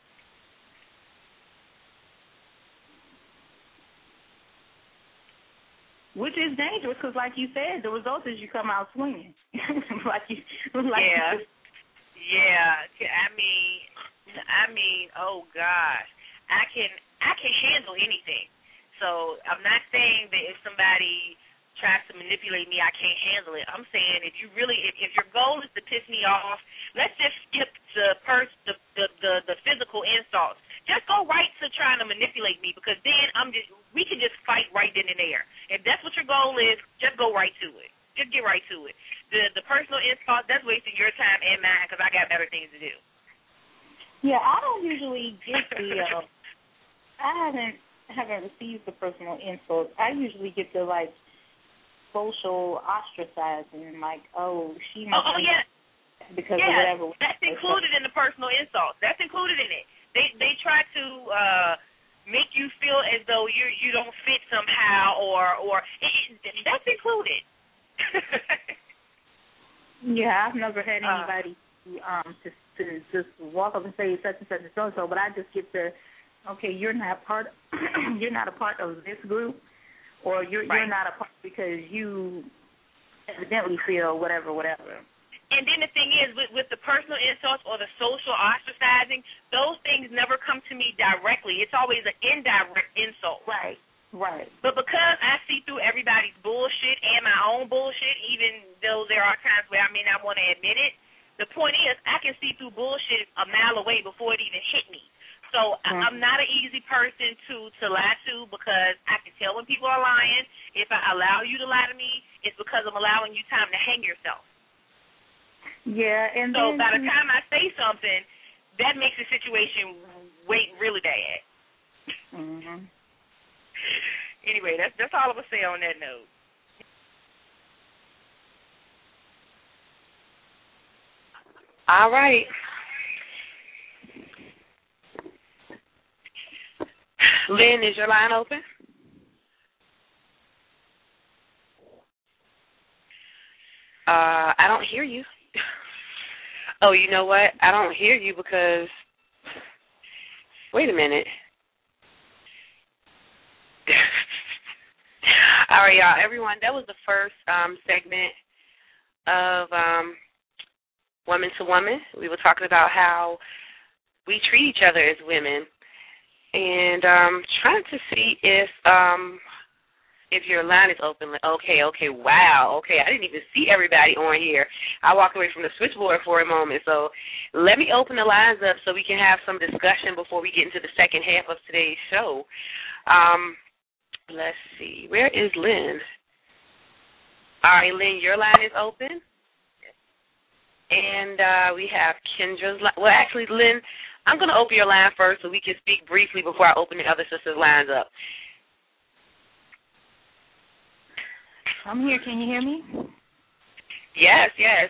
Which is dangerous because, like you said, the result is you come out swinging. Yeah. I mean, oh gosh, I can handle anything. So I'm not saying that if somebody tries to manipulate me, I can't handle it. I'm saying if your goal is to piss me off, let's just skip the physical insults. Just go right to trying to manipulate me, because then we can just fight right then and there. If that's what your goal is, just go right to it. Just get right to it. The personal insults, that's wasting your time and mine, because I got better things to do. Yeah, I don't usually get I haven't received the personal insults. I usually get the social ostracizing, she must because of whatever. That's included in the personal insults. That's included in it. They try to make you feel as though you don't fit somehow, or that's included. Yeah, I've never had anybody to just walk up and say such and such and so, but I just get okay, you're not a part of this group, or you're not a part because you evidently feel whatever. And then the thing is, with the personal insults or the social ostracizing, those things never come to me directly. It's always an indirect insult. Right. But because I see through everybody's bullshit and my own bullshit, even though there are times where I may not want to admit it, the point is I can see through bullshit a mile away before it even hit me. So I'm not an easy person to lie to, because I can tell when people are lying. If I allow you to lie to me, it's because I'm allowing you time to hang yourself. Yeah, and so by the time I say something, that makes the situation really bad. Mm-hmm. Anyway, that's all I'm gonna say on that note. All right. Lynn, is your line open? I don't hear you. Oh, you know what? I don't hear you because, wait a minute. All right, y'all, everyone, that was the first segment of Woman to Woman. We were talking about how we treat each other as women, and trying to see if your line is open. Okay, wow. Okay, I didn't even see everybody on here. I walked away from the switchboard for a moment. So let me open the lines up so we can have some discussion before we get into the second half of today's show. Let's see. Where is Lynn? All right, Lynn, your line is open. And we have Kendra's line. Well, actually, Lynn, I'm going to open your line first so we can speak briefly before I open the other sisters' lines up. I'm here. Can you hear me? Yes.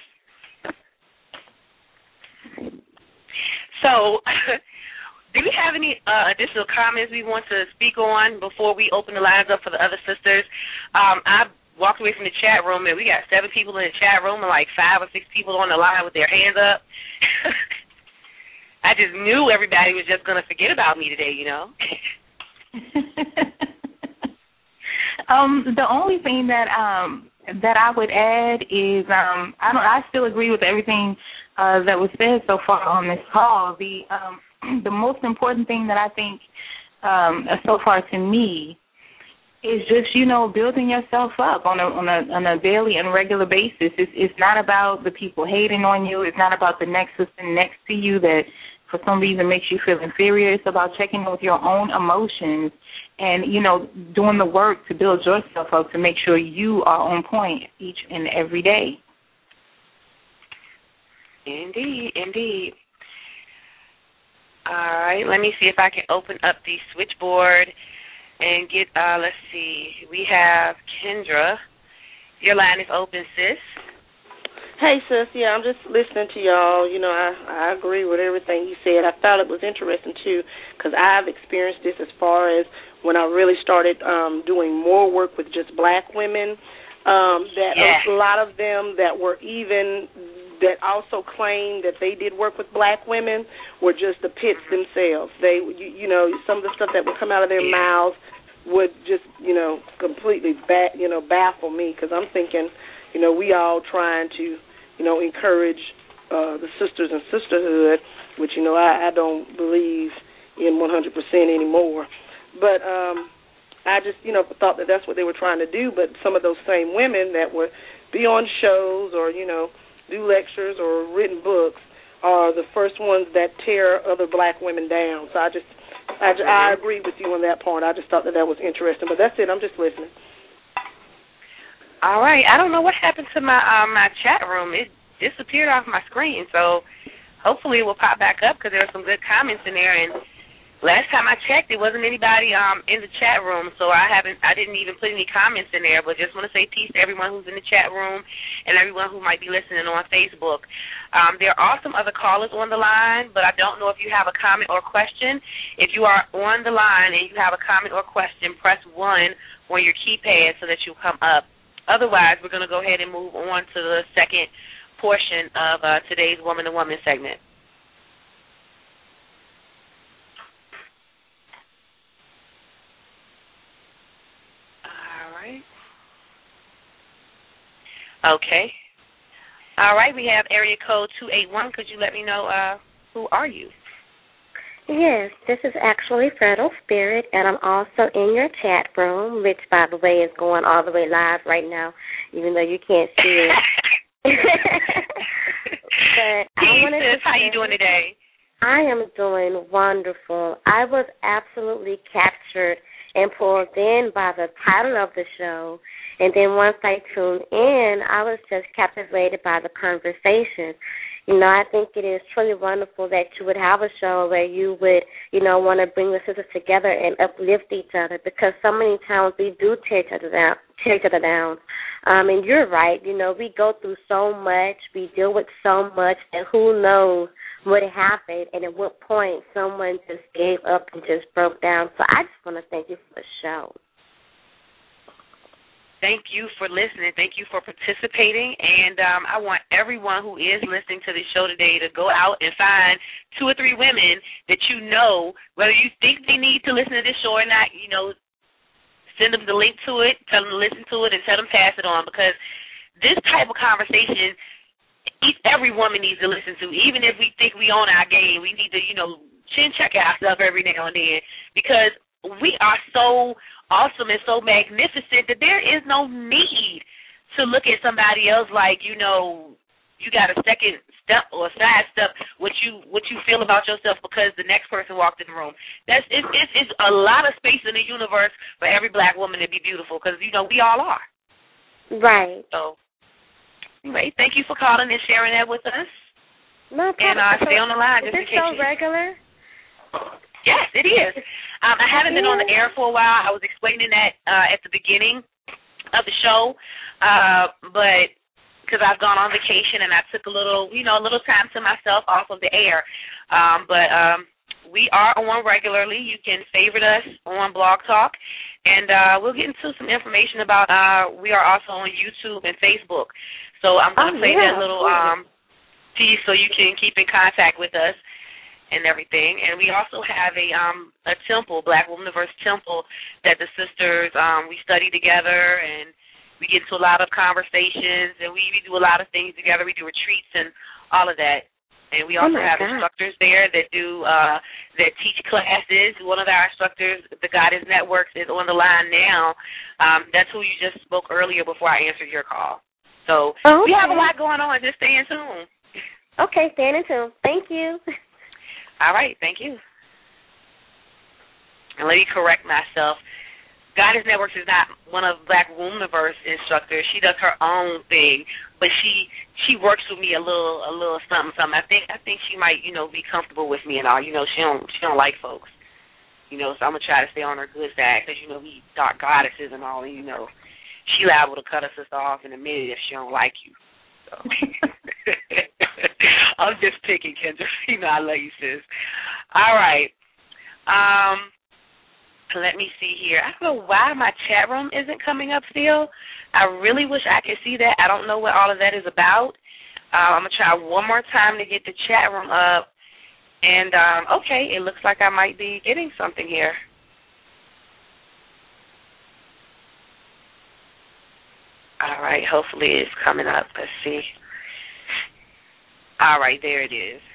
So, do we have any additional comments we want to speak on before we open the lines up for the other sisters? I walked away from the chat room, and we got 7 people in the chat room and like 5 or 6 people on the line with their hands up. I just knew everybody was just going to forget about me today, you know. The only thing that I would add is I still agree with everything that was said so far on this call. the most important thing that I think so far to me is just, building yourself up on a daily and regular basis. It's not about the people hating on you. It's not about the next person next to you that for some reason makes you feel inferior. It's about checking with your own emotions and, doing the work to build yourself up to make sure you are on point each and every day. Indeed. All right, let me see if I can open up the switchboard and get, let's see, we have Kendra. Your line is open, sis. Hey, sis, yeah, I'm just listening to y'all. I agree with everything you said. I thought it was interesting, too, because I've experienced this as far as when I really started doing more work with just black women, a lot of them that were even that also claimed that they did work with black women were just the pits themselves. They, some of the stuff that would come out of their mouths would just, completely baffle me because I'm thinking, we all trying to, encourage the sisters and sisterhood, which, I don't believe in 100% anymore. But I just, thought that that's what they were trying to do. But some of those same women that would be on shows or, do lectures or written books are the first ones that tear other black women down. So I agree with you on that point. I just thought that was interesting. But that's it. I'm just listening. All right. I don't know what happened to my my chat room. It disappeared off my screen. So hopefully it will pop back up because there were some good comments in there. And last time I checked, there wasn't anybody in the chat room, so I didn't even put any comments in there. But just want to say peace to everyone who's in the chat room and everyone who might be listening on Facebook. There are some other callers on the line, but I don't know if you have a comment or question. If you are on the line and you have a comment or question, press 1 on your keypad so that you come up. Otherwise, we're going to go ahead and move on to the second portion of today's Woman to Woman segment. Okay. All right, we have area code 281. Could you let me know who are you? Yes, this is actually Fertile Spirit, and I'm also in your chat room, which, by the way, is going all the way live right now, even though you can't see it. But how you doing today? I am doing wonderful. I was absolutely captured and pulled in by the title of the show. And then once I tuned in, I was just captivated by the conversation. I think it is truly wonderful that you would have a show where you would, want to bring the sisters together and uplift each other because so many times we do tear each other down. And you're right. We go through so much. We deal with so much, and who knows what happened and at what point someone just gave up and just broke down. So I just want to thank you for the show. Thank you for listening. Thank you for participating. And I want everyone who is listening to this show today to go out and find 2 or 3 women that whether you think they need to listen to this show or not, send them the link to it, tell them to listen to it, and tell them pass it on because this type of conversation, every woman needs to listen to. Even if we think we own our game, we need to, chin check ourselves every now and then because we are so awesome and so magnificent that there is no need to look at somebody else like, you got a second step or a side step what you feel about yourself because the next person walked in the room. It's a lot of space in the universe for every black woman to be beautiful because, we all are. Right. So, anyway, thank you for calling and sharing that with us. No problem. And stay on the line just in case. Is this so regular? Yes, it is. I haven't been on the air for a while. I was explaining that at the beginning of the show, but because I've gone on vacation and I took a little time to myself off of the air. But we are on regularly. You can favorite us on Blog Talk, and we'll get into some information about we are also on YouTube and Facebook. So I'm going to play that little piece so you can keep in contact with us and everything. And we also have a temple, Black Womaniverse Temple, that the sisters, we study together, and we get into a lot of conversations, and we do a lot of things together. We do retreats and all of that. And we also have instructors there that do that teach classes. One of our instructors, the Goddess Networks, is on the line now. That's who you just spoke earlier before I answered your call. So we have a lot going on. Just stay in tune. Okay, stay in tune. Thank you. All right, thank you. And let me correct myself. Goddess Networks is not one of Black Womaniverse instructors. She does her own thing, but she works with me a little something. I think she might, be comfortable with me and all. She don't like folks. So I'm gonna try to stay on her good side because we dark goddesses and all. And she liable to cut us off in a minute if she don't like you. So I'm just picking, Kendra. I love you, sis. All right. Let me see here. I don't know why my chat room isn't coming up still. I really wish I could see that. I don't know what all of that is about. I'm going to try one more time to get the chat room up. And, okay, it looks like I might be getting something here. All right, hopefully it's coming up. Let's see. All right, there it is.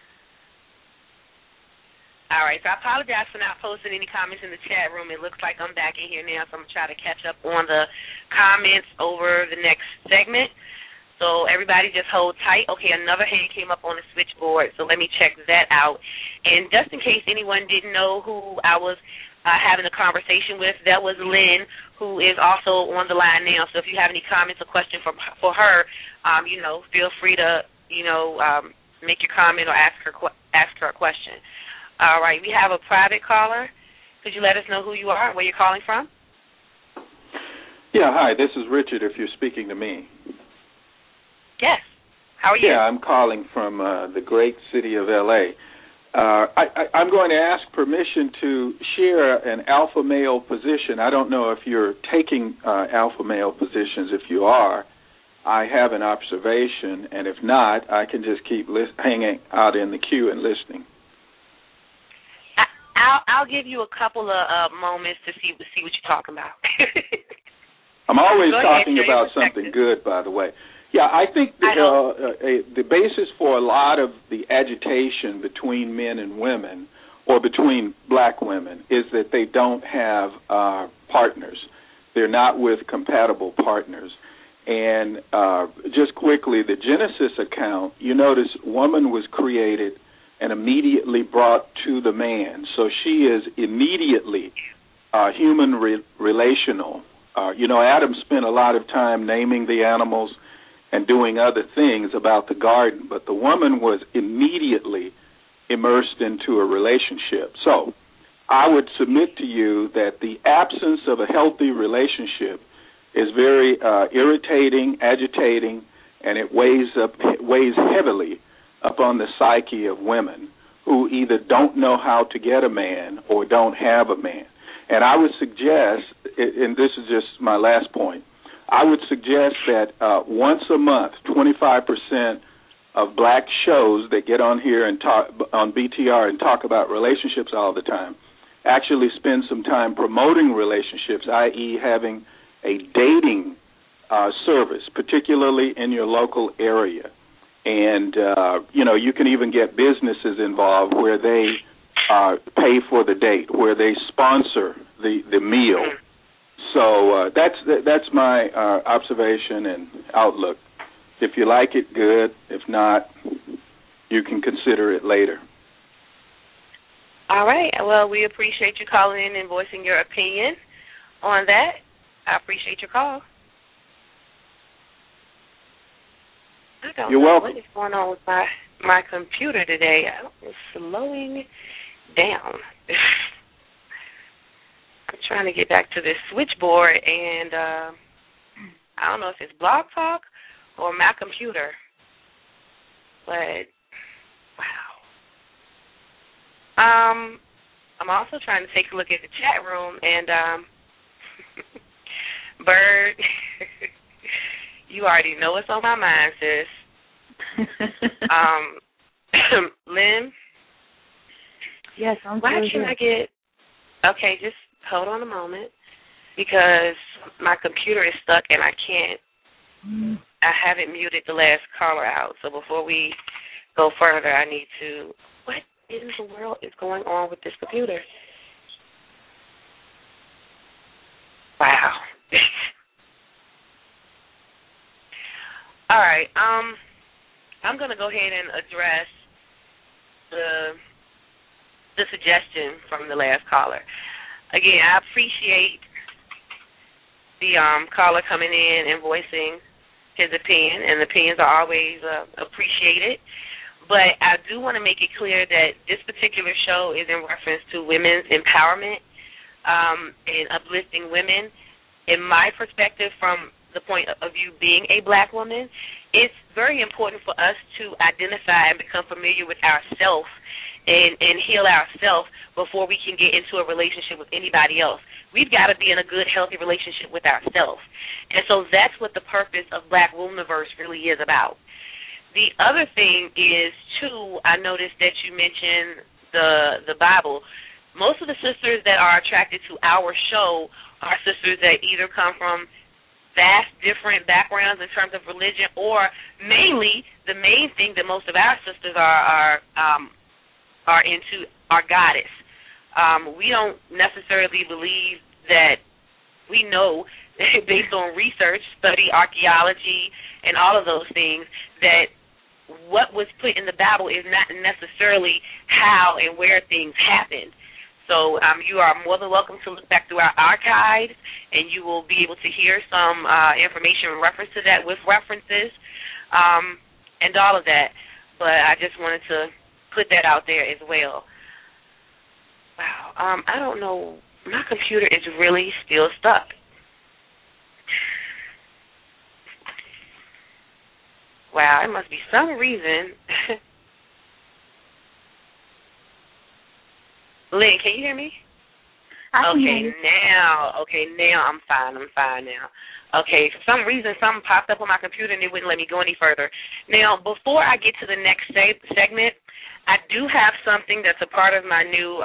All right, so I apologize for not posting any comments in the chat room. It looks like I'm back in here now, so I'm going to try to catch up on the comments over the next segment. So everybody just hold tight. Okay, another hand came up on the switchboard, so let me check that out. And just in case anyone didn't know who I was having a conversation with, that was Lynn, who is also on the line now. So if you have any comments or questions for her, feel free to, make your comment or ask her a question. All right, we have a private caller. Could you let us know who you are and where you're calling from? Yeah, hi, this is Richard, if you're speaking to me. Yes. How are you? Yeah, I'm calling from the great city of L.A. I'm going to ask permission to share an alpha male position. I don't know if you're taking alpha male positions. If you are, I have an observation, and if not, I can just keep hanging out in the queue and listening. I'll give you a couple of moments to see what you're talking about. I'm always talking about something good, by the way. Yeah, I think the basis for a lot of the agitation between men and women, or between black women, is that they don't have partners. They're not with compatible partners. And just quickly, the Genesis account, you notice woman was created and immediately brought to the man. So she is immediately human relational. Adam spent a lot of time naming the animals and doing other things about the garden, but the woman was immediately immersed into a relationship. So I would submit to you that the absence of a healthy relationship is very irritating, agitating, and it weighs heavily upon the psyche of women who either don't know how to get a man or don't have a man. And I would suggest, and this is just my last point, I would suggest that once a month, 25% of black shows that get on here and talk on BTR and talk about relationships all the time actually spend some time promoting relationships, i.e. having a dating service, particularly in your local area. And, you can even get businesses involved where they pay for the date, where they sponsor the meal. So that's my observation and outlook. If you like it, good. If not, you can consider it later. All right. Well, we appreciate you calling in and voicing your opinion on that. I appreciate your call. You're welcome. What is going on with my computer today? It's slowing down. I'm trying to get back to this switchboard, and I don't know if it's Blog Talk or my computer. But, wow. I'm also trying to take a look at the chat room, and Bird, you already know what's on my mind, sis. Lynn? Yes, I'm why can't I get... Okay, just hold on a moment, because my computer is stuck and I can't... I haven't muted the last caller out, so before we go further, I need to, what in the world is going on with this computer? Wow. All right. I'm going to go ahead and address the suggestion from the last caller. Again, I appreciate the caller coming in and voicing his opinion, and opinions are always appreciated. But I do want to make it clear that this particular show is in reference to women's empowerment and uplifting women. In my perspective, from the point of view being a black woman, it's very important for us to identify and become familiar with ourselves and heal ourselves before we can get into a relationship with anybody else. We've got to be in a good, healthy relationship with ourselves. And so that's what the purpose of Black Womaniverse really is about. The other thing is, too, I noticed that you mentioned the Bible. Most of the sisters that are attracted to our show are sisters that either come from vast different backgrounds in terms of religion, or mainly the main thing that most of our sisters are into our goddess. We don't necessarily believe that we know, based on research, study, archaeology, and all of those things, that what was put in the Bible is not necessarily how and where things happened. So you are more than welcome to look back through our archives, and you will be able to hear some information in reference to that with references and all of that. But I just wanted to put that out there as well. Wow. I don't know. My computer is really still stuck. Wow, it must be some reason. Lynn, can you hear me? Okay, now I'm fine now. Okay, for some reason something popped up on my computer and it wouldn't let me go any further. Now, before I get to the next segment, I do have something that's a part of my new,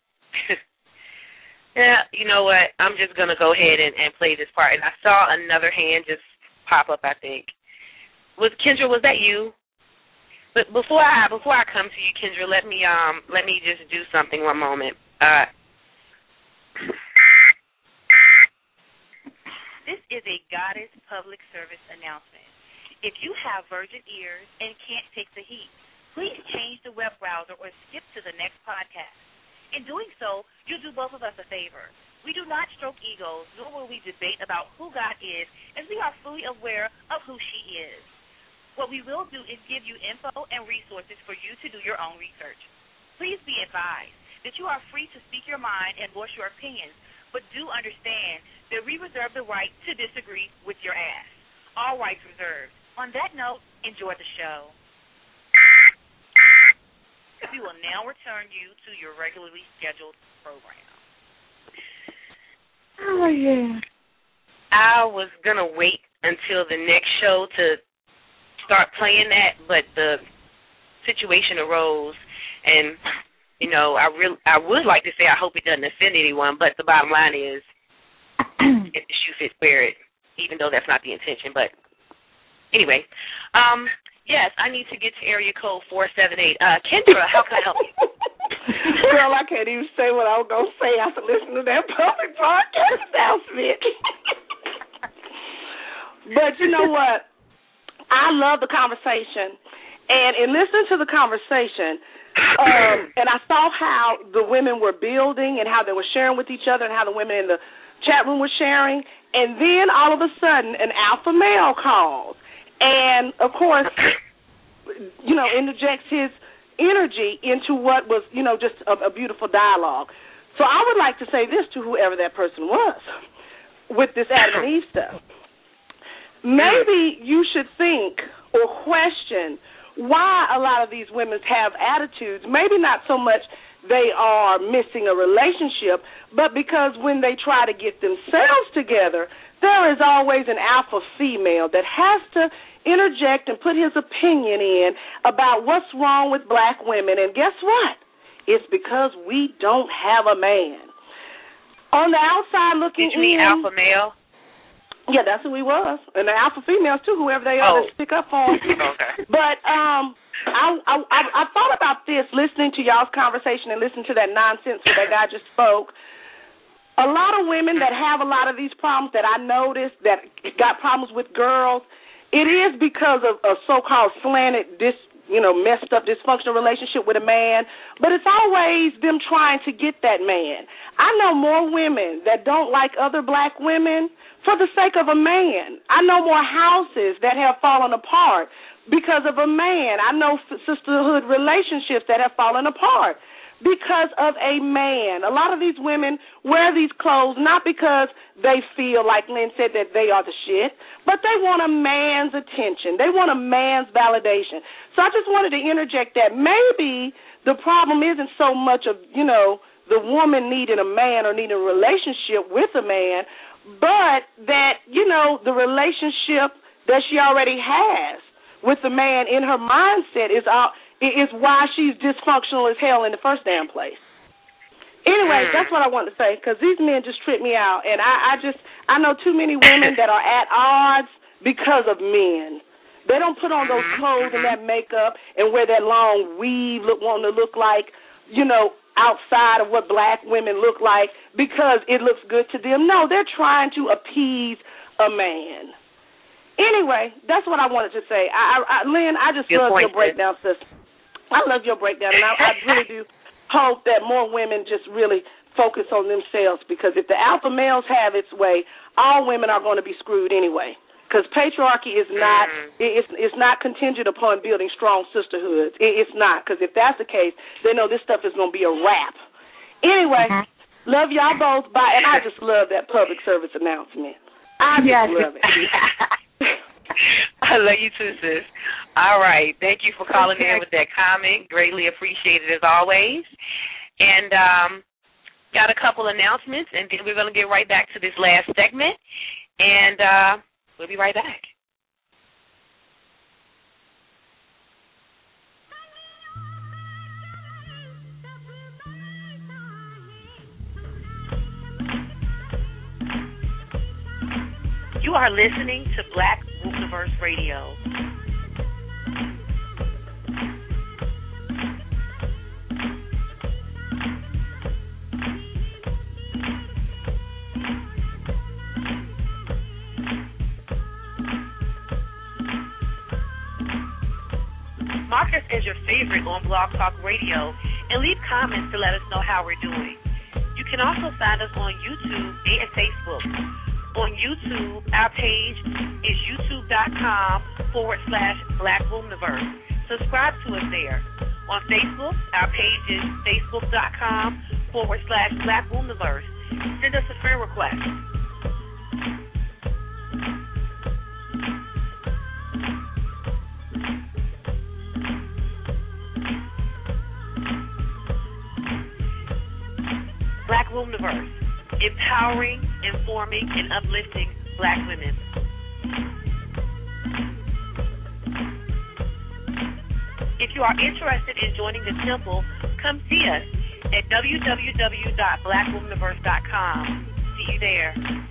yeah, you know what, I'm just going to go ahead and play this part. And I saw another hand just pop up, I think. Kendra, was that you? But before I come to you, Kendra, let me just do something one moment. This is a Goddess public service announcement. If you have virgin ears and can't take the heat, please change the web browser or skip to the next podcast. In doing so, you'll do both of us a favor. We do not stroke egos, nor will we debate about who God is, as we are fully aware of who she is. What we will do is give you info and resources for you to do your own research. Please be advised that you are free to speak your mind and voice your opinions, but do understand that we reserve the right to disagree with your ass. All rights reserved. On that note, enjoy the show. We will now return you to your regularly scheduled program. Oh, yeah. I was going to wait until the next show to start playing that, but the situation arose, and, you know, I would like to say I hope it doesn't offend anyone, but the bottom line is if the shoe fits, wear it, even though that's not the intention. But anyway, yes, I need to get to area code 478. Kendra, how can I help you? Girl, I can't even say what I was going to say after listening to that public podcast announcement. But you know what? I love the conversation. And in listening to the conversation, and I saw how the women were building and how they were sharing with each other and how the women in the chat room were sharing, and then all of a sudden an alpha male calls and, of course, you know, interjects his energy into what was, you know, just a beautiful dialogue. So I would like to say this to whoever that person was with this Adam and Eve stuff. Maybe you should think or question why a lot of these women have attitudes. Maybe not so much they are missing a relationship, but because when they try to get themselves together, there is always an alpha female that has to interject and put his opinion in about what's wrong with black women. And guess what? It's because we don't have a man. On the outside looking in. Did you mean alpha male? Yeah, that's who he was. And the alpha females, too, whoever they are that stick up for him. Okay. But I thought about this listening to y'all's conversation and listening to that nonsense that guy just spoke. A lot of women that have a lot of these problems that I noticed that got problems with girls, it is because of a so-called slanted, messed up, dysfunctional relationship with a man, but it's always them trying to get that man. I know more women that don't like other black women for the sake of a man. I know more houses that have fallen apart because of a man. I know sisterhood relationships that have fallen apart because of a man. A lot of these women wear these clothes not because they feel, like Lynn said, that they are the shit, but they want a man's attention. They want a man's validation. So I just wanted to interject that maybe the problem isn't so much of, the woman needing a man or needing a relationship with a man, but that, the relationship that she already has with the man in her mindset is why she's dysfunctional as hell in the first damn place. Anyway, that's what I wanted to say, because these men just trip me out, and I know too many women that are at odds because of men. They don't put on those clothes and that makeup and wear that long weave, wanting to look like, outside of what black women look like because it looks good to them. No, they're trying to appease a man. Anyway, that's what I wanted to say. Lynn, I just love your breakdown, sis. I love your breakdown, and I really do hope that more women just really focus on themselves, because if the alpha males have its way, all women are going to be screwed anyway, because patriarchy is not it's not contingent upon building strong sisterhoods. It's not, because if that's the case, they know this stuff is going to be a wrap. Anyway, love y'all both. Bye. And I just love that public service announcement. I just love it. I love you too, sis. All right. Thank you for calling in with that comment. Greatly appreciated as always. And got a couple announcements, and then we're going to get right back to this last segment. And we'll be right back. You are listening to Black Womaniverse Radio. Mark us as your favorite on Blog Talk Radio and leave comments to let us know how we're doing. You can also find us on YouTube and Facebook. On YouTube, our page is youtube.com/Black Womaniverse. Subscribe to us there. On Facebook, our page is facebook.com/Black Womaniverse. Send us a friend request. Black Womaniverse. Empowering, informing, and uplifting Black women. If you are interested in joining the temple, come see us at www.blackwomaniverse.com. See you there.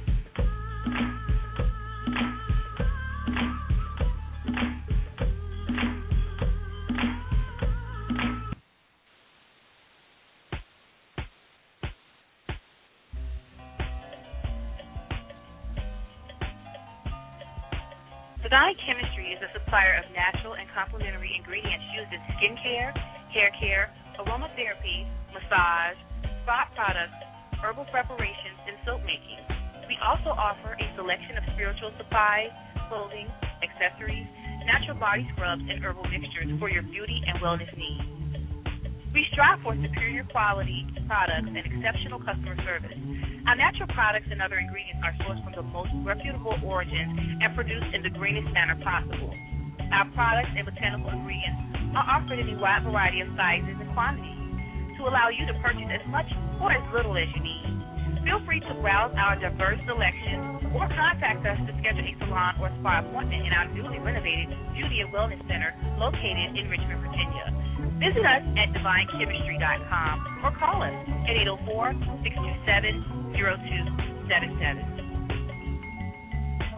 Divine Chemistry is a supplier of natural and complementary ingredients used in skincare, hair care, aromatherapy, massage, spa products, herbal preparations, and soap making. We also offer a selection of spiritual supplies, clothing, accessories, natural body scrubs, and herbal mixtures for your beauty and wellness needs. We strive for superior quality products and exceptional customer service. Our natural products and other ingredients are sourced from the most reputable origins and produced in the greenest manner possible. Our products and botanical ingredients are offered in a wide variety of sizes and quantities to allow you to purchase as much or as little as you need. Feel free to browse our diverse selection or contact us to schedule a salon or spa appointment in our newly renovated Beauty and Wellness Center located in Richmond, Virginia. Visit us at divinechemistry.com or call us at 804-627-0277.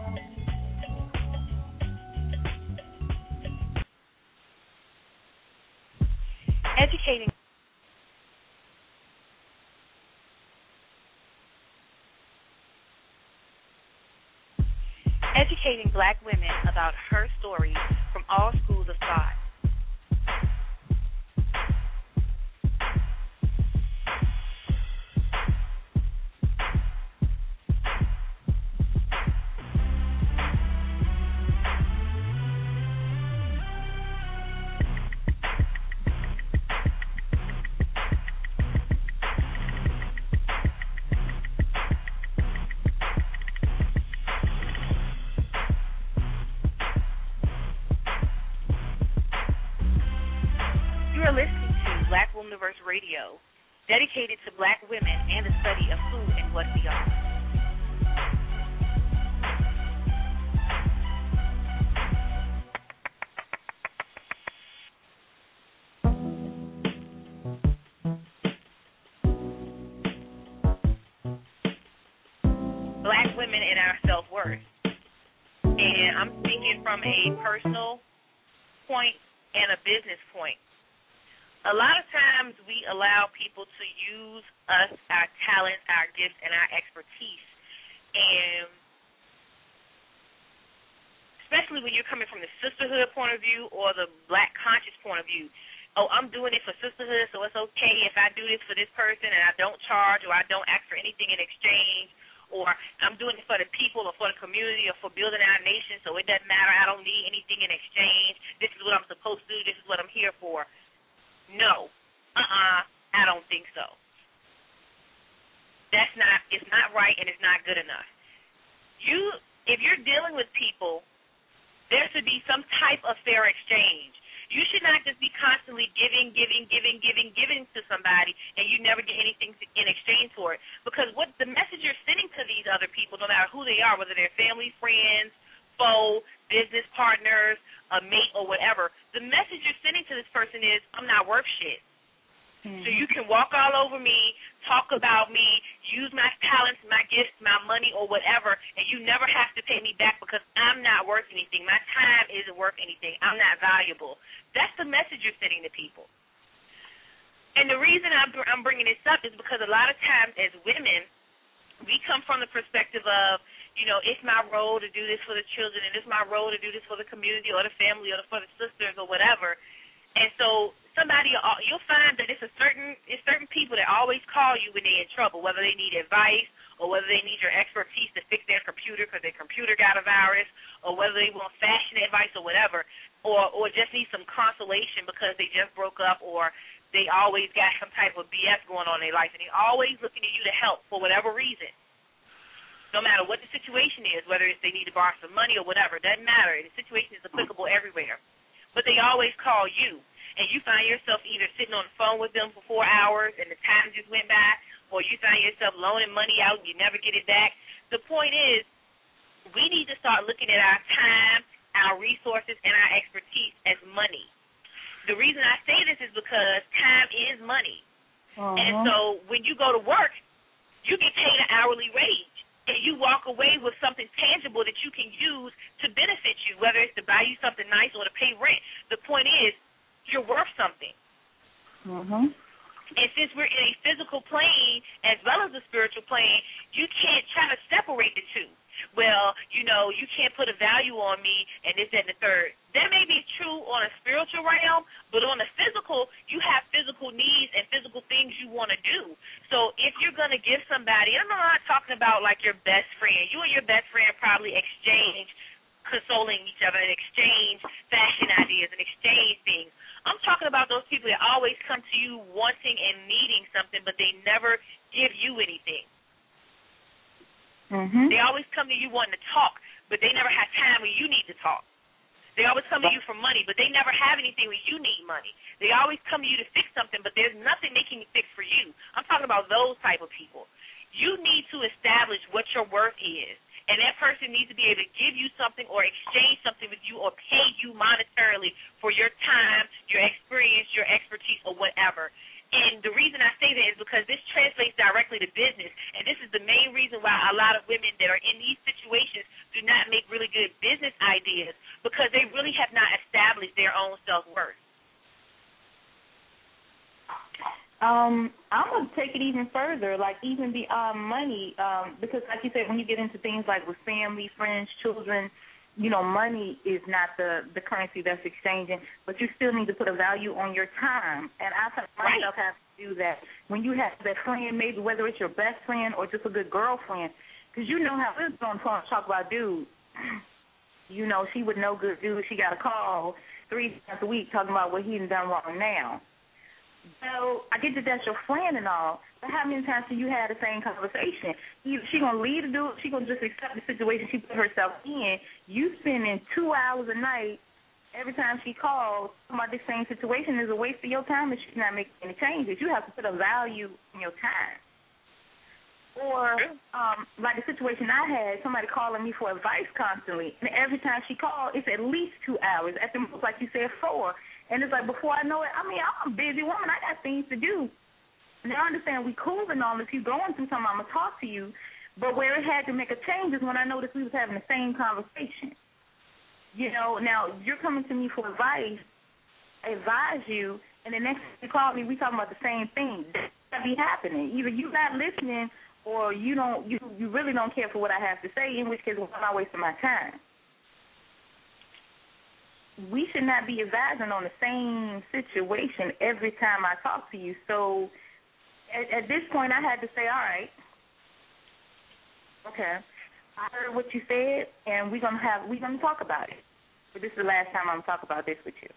Educating Black women about her story from all schools of thought. Radio, dedicated to Black women and the study of who and what we are. Black women and our self-worth. And I'm speaking from a personal point and a business point. A lot of times we allow people to use us, our talents, our gifts, and our expertise. And especially when you're coming from the sisterhood point of view or the Black conscious point of view. Oh, I'm doing it for sisterhood, so it's okay if I do this for this person and I don't charge or I don't ask for anything in exchange, or I'm doing it for the people or for the community or for building our nation, so it doesn't matter. I don't need anything in exchange. This is what I'm supposed to do. This is what I'm here for. No, I don't think so. It's not right and it's not good enough. If you're dealing with people, there should be some type of fair exchange. You should not just be constantly giving to somebody and you never get anything in exchange for it. Because what the message you're sending to these other people, no matter who they are, whether they're family, friends, foe, business partners, a mate, or whatever, the message you're sending to this person is, I'm not worth shit. Mm-hmm. So you can walk all over me, talk about me, use my talents, my gifts, my money, or whatever, and you never have to pay me back because I'm not worth anything. My time isn't worth anything. I'm not valuable. That's the message you're sending to people. And the reason I'm bringing this up is because a lot of times as women, we come from the perspective of, it's my role to do this for the children, and it's my role to do this for the community or the family or for the sisters or whatever. And so you'll find that it's certain people that always call you when they're in trouble, whether they need advice or whether they need your expertise to fix their computer because their computer got a virus, or whether they want fashion advice or whatever, or just need some consolation because they just broke up, or they always got some type of BS going on in their life, and they're always looking to you to help for whatever reason. No matter what the situation is, whether it's they need to borrow some money or whatever, it doesn't matter. The situation is applicable everywhere. But they always call you, and you find yourself either sitting on the phone with them for 4 hours and the time just went by, or you find yourself loaning money out and you never get it back. The point is, we need to start looking at our time, our resources, and our expertise as money. The reason I say this is because time is money. Uh-huh. And so when you go to work, you get paid an hourly wage. And you walk away with something tangible that you can use to benefit you, whether it's to buy you something nice or to pay rent. The point is, you're worth something. Mm-hmm. And since we're in a physical plane as well as a spiritual plane, you can't try to separate the two. Well, you can't put a value on me and this, that, and the third. That may be true on a spiritual realm, but on the physical, you have physical needs and physical things you want to do. So if you're going to give somebody, I'm not talking about like your best friend. You and your best friend probably exchange consoling each other and exchange fashion ideas and exchange things. I'm talking about those people that always come to you wanting and needing something, but they never give you anything. Mm-hmm. They always come to you wanting to talk, but they never have time when you need to talk. They always come to you for money, but they never have anything when you need money. They always come to you to fix something, but there's nothing they can fix for you. I'm talking about those type of people. You need to establish what your worth is, and that person needs to be able to give you something or exchange something with you or pay you monetarily for your time, your experience, your expertise, or whatever. And the reason I say that is because this translates directly to business, and this is the main reason why a lot of women that are in these situations do not make really good business ideas, because they really have not established their own self-worth. I'm gonna take it even further, like even beyond money, because like you said, when you get into things like with family, friends, children, money is not the currency that's exchanging, but you still need to put a value on your time. And I think myself have to do that. When you have that friend, maybe whether it's your best friend or just a good girlfriend, because you know how we're on the phone to talk about dude. She would know good dude. She got a call 3 times a week talking about what he done wrong now. So I get that that's your friend and all, but how many times have you had the same conversation? She gonna leave the dude. She gonna just accept the situation she put herself in. You spending 2 hours a night every time she calls talking about the same situation is a waste of your time if she's not making any changes. You have to put a value in your time. Or like the situation I had, somebody calling me for advice constantly, and every time she called, it's at least 2 hours. At the most, like you said, 4. And it's like, before I know it, I'm a busy woman. I got things to do. Now, I understand we cool and all. If you're going through something, I'm going to talk to you. But where it had to make a change is when I noticed we was having the same conversation. Now, you're coming to me for advice, I advise you, and the next time you call me, we talking about the same thing. That be happening. Either you're not listening or you really don't care for what I have to say, in which case, I'm not wasting my time. We should not be advising on the same situation every time I talk to you. So at this point, I had to say, all right, okay, I heard what you said, and we're gonna talk about it. But this is the last time I'm talking about this with you.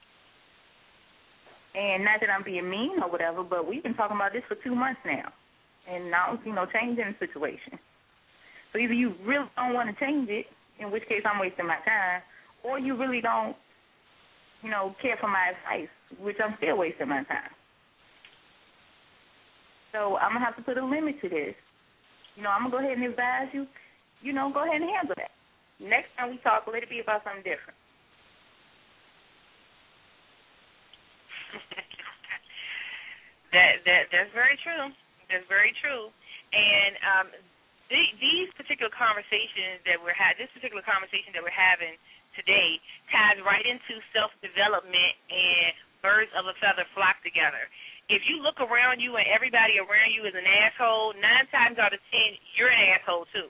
And not that I'm being mean or whatever, but we've been talking about this for 2 months now, and I don't see no change in the situation. So either you really don't want to change it, in which case I'm wasting my time, or you really don't, care for my advice, which I'm still wasting my time. So I'm going to have to put a limit to this. I'm going to go ahead and advise you, go ahead and handle that. Next time we talk, let it be about something different. That's very true. That's very true. And these particular conversations that this particular conversation that we're having today ties right into self-development and birds of a feather flock together. If you look around you and everybody around you is an asshole, 9 times out of 10, you're an asshole too.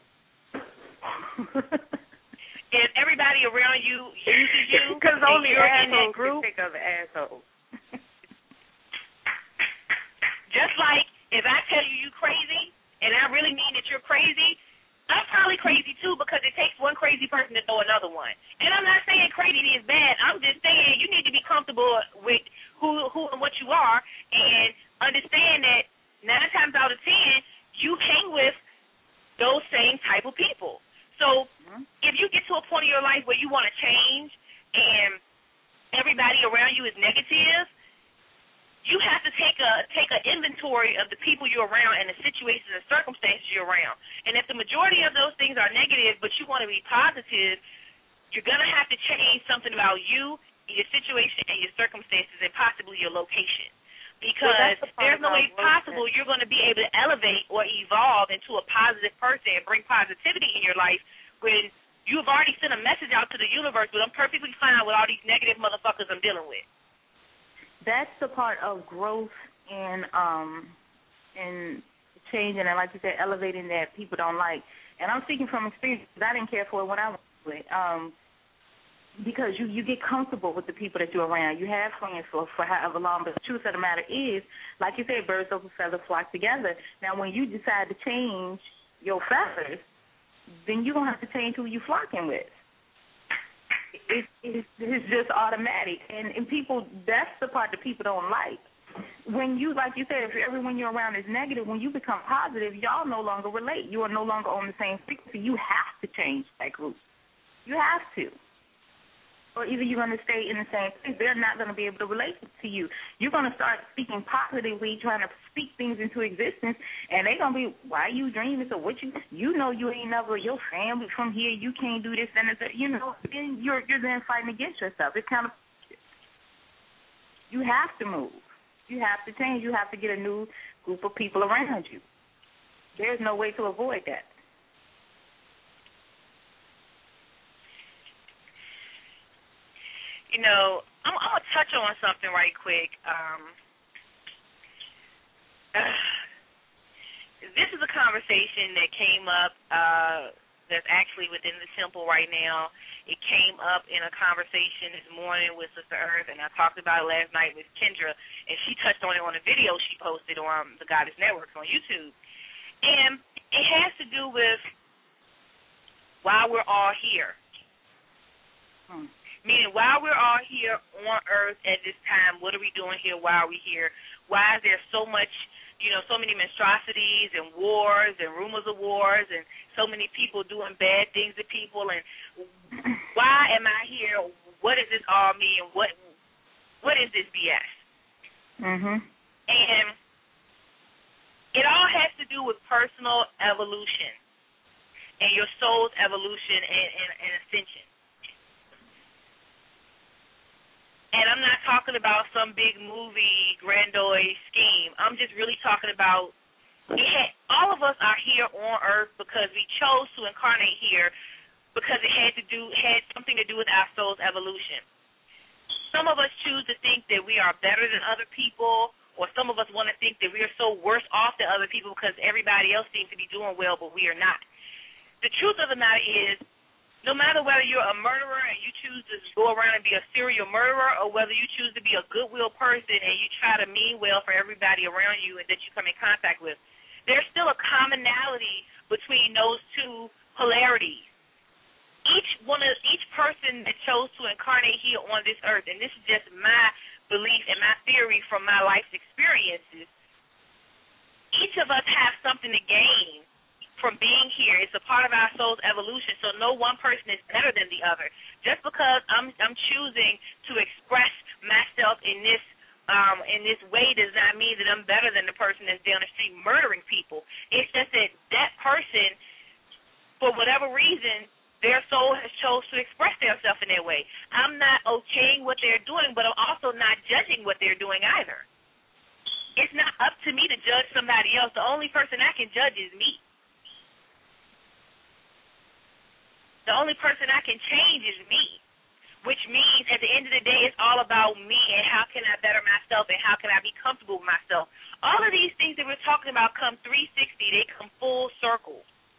If everybody around you uses you, because only you're in that group, think of an asshole. Just like if I tell you crazy, and I really mean that you're crazy, I'm probably crazy too, because it takes one crazy person to throw another one. And I'm not saying crazy is bad. I'm just saying you need to be comfortable with who and what you are, and understand that 9 times out of 10 you hang with those same type of people. So if you get to a point in your life where you want to change and everybody around you is negative, you have to take an inventory of the people you're around and the situations and circumstances you're around. And if the majority of those things are negative, but you want to be positive, you're going to have to change something about you, your situation, and your circumstances, and possibly your location. Because there's no way possible you're going to be able to elevate or evolve into a positive person and bring positivity in your life when you've already sent a message out to the universe, but I'm perfectly fine with all these negative motherfuckers I'm dealing with. That's the part of growth and changing and, like you said, elevating that people don't like. And I'm speaking from experience because I didn't care for it when I went through it. Because you get comfortable with the people that you're around. You have friends for however long, but the truth of the matter is, like you said, birds of a feather flock together. Now, when you decide to change your feathers, then you're going to have to change who you're flocking with. It's just automatic. And people, that's the part that people don't like. When you, like you said, if everyone you're around is negative, when you become positive, y'all no longer relate. You are no longer on the same frequency. You have to change that group. You have to. Or either you're going to stay in the same place. They're not going to be able to relate to you. You're going to start speaking positively, trying to speak things into existence, and they're going to be, why are you dreaming? So what you know you ain't never, your family from here, you can't do this and that. Then you're then fighting against yourself. It's kind of, you have to move. You have to change. You have to get a new group of people around you. There's no way to avoid that. I'm going to touch on something right quick. this is a conversation that came up that's actually within the temple right now. It came up in a conversation this morning with Sister Earth, and I talked about it last night with Kendra, and she touched on it on a video she posted on the Goddess Networks on YouTube. And it has to do with why we're all here. Meaning, while we're all here on Earth at this time, what are we doing here? Why are we here? Why is there so much, so many monstrosities and wars and rumors of wars and so many people doing bad things to people? And why am I here? What does this all mean? What is this BS? And it all has to do with personal evolution and your soul's evolution and ascension. And I'm not talking about some big movie, grandiose scheme. I'm just really talking about all of us are here on Earth because we chose to incarnate here because it had something to do with our soul's evolution. Some of us choose to think that we are better than other people, or some of us want to think that we are so worse off than other people because everybody else seems to be doing well, but we are not. The truth of the matter is, no matter whether you're a murderer and you choose to go around and be a serial murderer, or whether you choose to be a goodwill person and you try to mean well for everybody around you and that you come in contact with, there's still a commonality between those two polarities. Each person that chose to incarnate here on this earth, and this is just my belief and my theory from my life's experiences, each of us have something to gain from being here. It's a part of our soul's evolution, so no one person is better than the other. Just because I'm choosing to express myself in this way does not mean that I'm better than the person that's down the street murdering people. It's just that person, for whatever reason, their soul has chose to express themselves in that way. I'm not okaying what they're doing, but I'm also not judging what they're doing either. It's not up to me to judge somebody else. The only person I can judge is me. The only person I can change is me, which means at the end of the day, it's all about me and how can I better myself and how can I be comfortable with myself. All of these things that we're talking about come 360. They come full circle.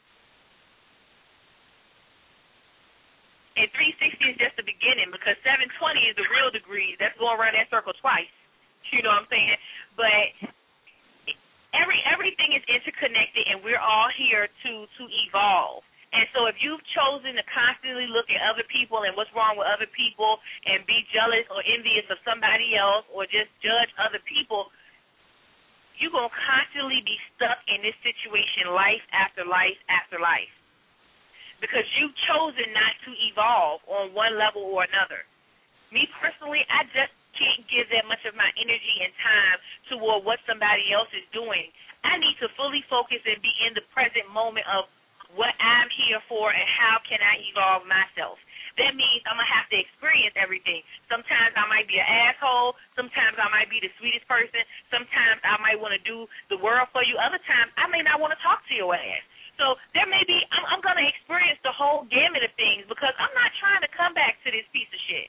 And 360 is just the beginning because 720 is the real degree. That's going around that circle twice. You know what I'm saying? But everything is interconnected, and we're all here to evolve. And so if you've chosen to constantly look at other people and what's wrong with other people and be jealous or envious of somebody else or just judge other people, you're going to constantly be stuck in this situation life after life after life because you've chosen not to evolve on one level or another. Me personally, I just can't give that much of my energy and time toward what somebody else is doing. I need to fully focus and be in the present moment of what I'm here for and how can I evolve myself. That means I'm going to have to experience everything. Sometimes I might be an asshole. Sometimes I might be the sweetest person. Sometimes I might want to do the world for you. Other times I may not want to talk to your ass. So there may be, I'm going to experience the whole gamut of things because I'm not trying to come back to this piece of shit.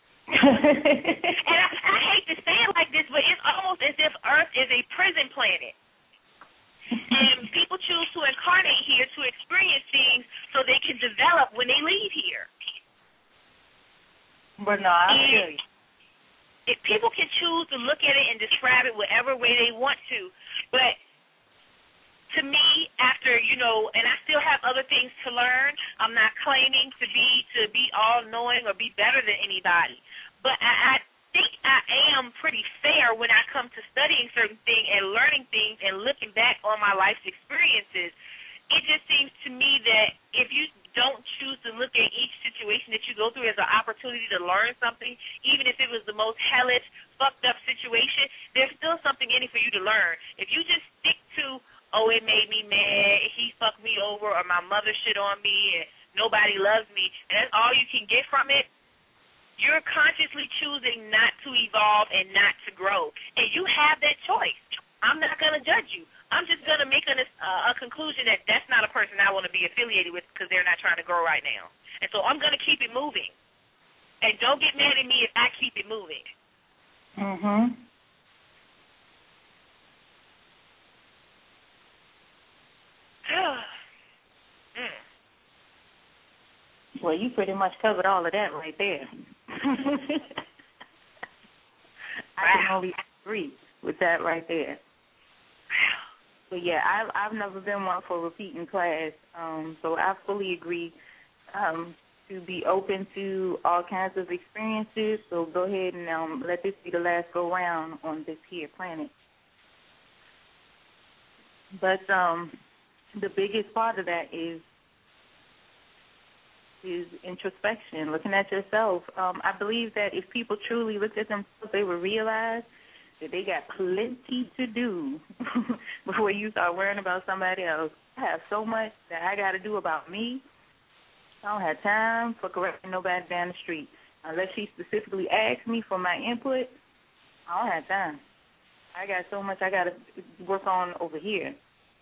And I hate to say it like this, but it's almost as if Earth is a prison planet. And people choose to incarnate here to experience things so they can develop when they leave here. But no, I feel you. If people can choose to look at it and describe it whatever way they want to, but to me, after, and I still have other things to learn, I'm not claiming to be all-knowing or be better than anybody. But I think I am pretty fair when I come to studying certain things and learning things and looking back on my life's experiences. It just seems to me that if you don't choose to look at each situation that you go through as an opportunity to learn something, even if it was the most hellish, fucked up situation, there's still something in it for you to learn. If you just stick to, oh, it made me mad, he fucked me over, or my mother shit on me, and nobody loves me, and that's all you can get from it, you're consciously choosing not to evolve and not to grow. And you have that choice. I'm not going to judge you. I'm just going to make a conclusion that that's not a person I want to be affiliated with because they're not trying to grow right now. And so I'm going to keep it moving. And don't get mad at me if I keep it moving. Well, you pretty much covered all of that right there. I can only agree with that right there. But yeah, I've never been one for repeating class, so I fully agree to be open to all kinds of experiences. So go ahead and let this be the last go round on this here planet. But the biggest part of that is introspection, looking at yourself. I believe that if people truly looked at themselves, they would realize that they got plenty to do before you start worrying about somebody else. I have so much that I got to do about me. I don't have time for correcting nobody down the street. Unless she specifically asks me for my input, I don't have time. I got so much I got to work on over here.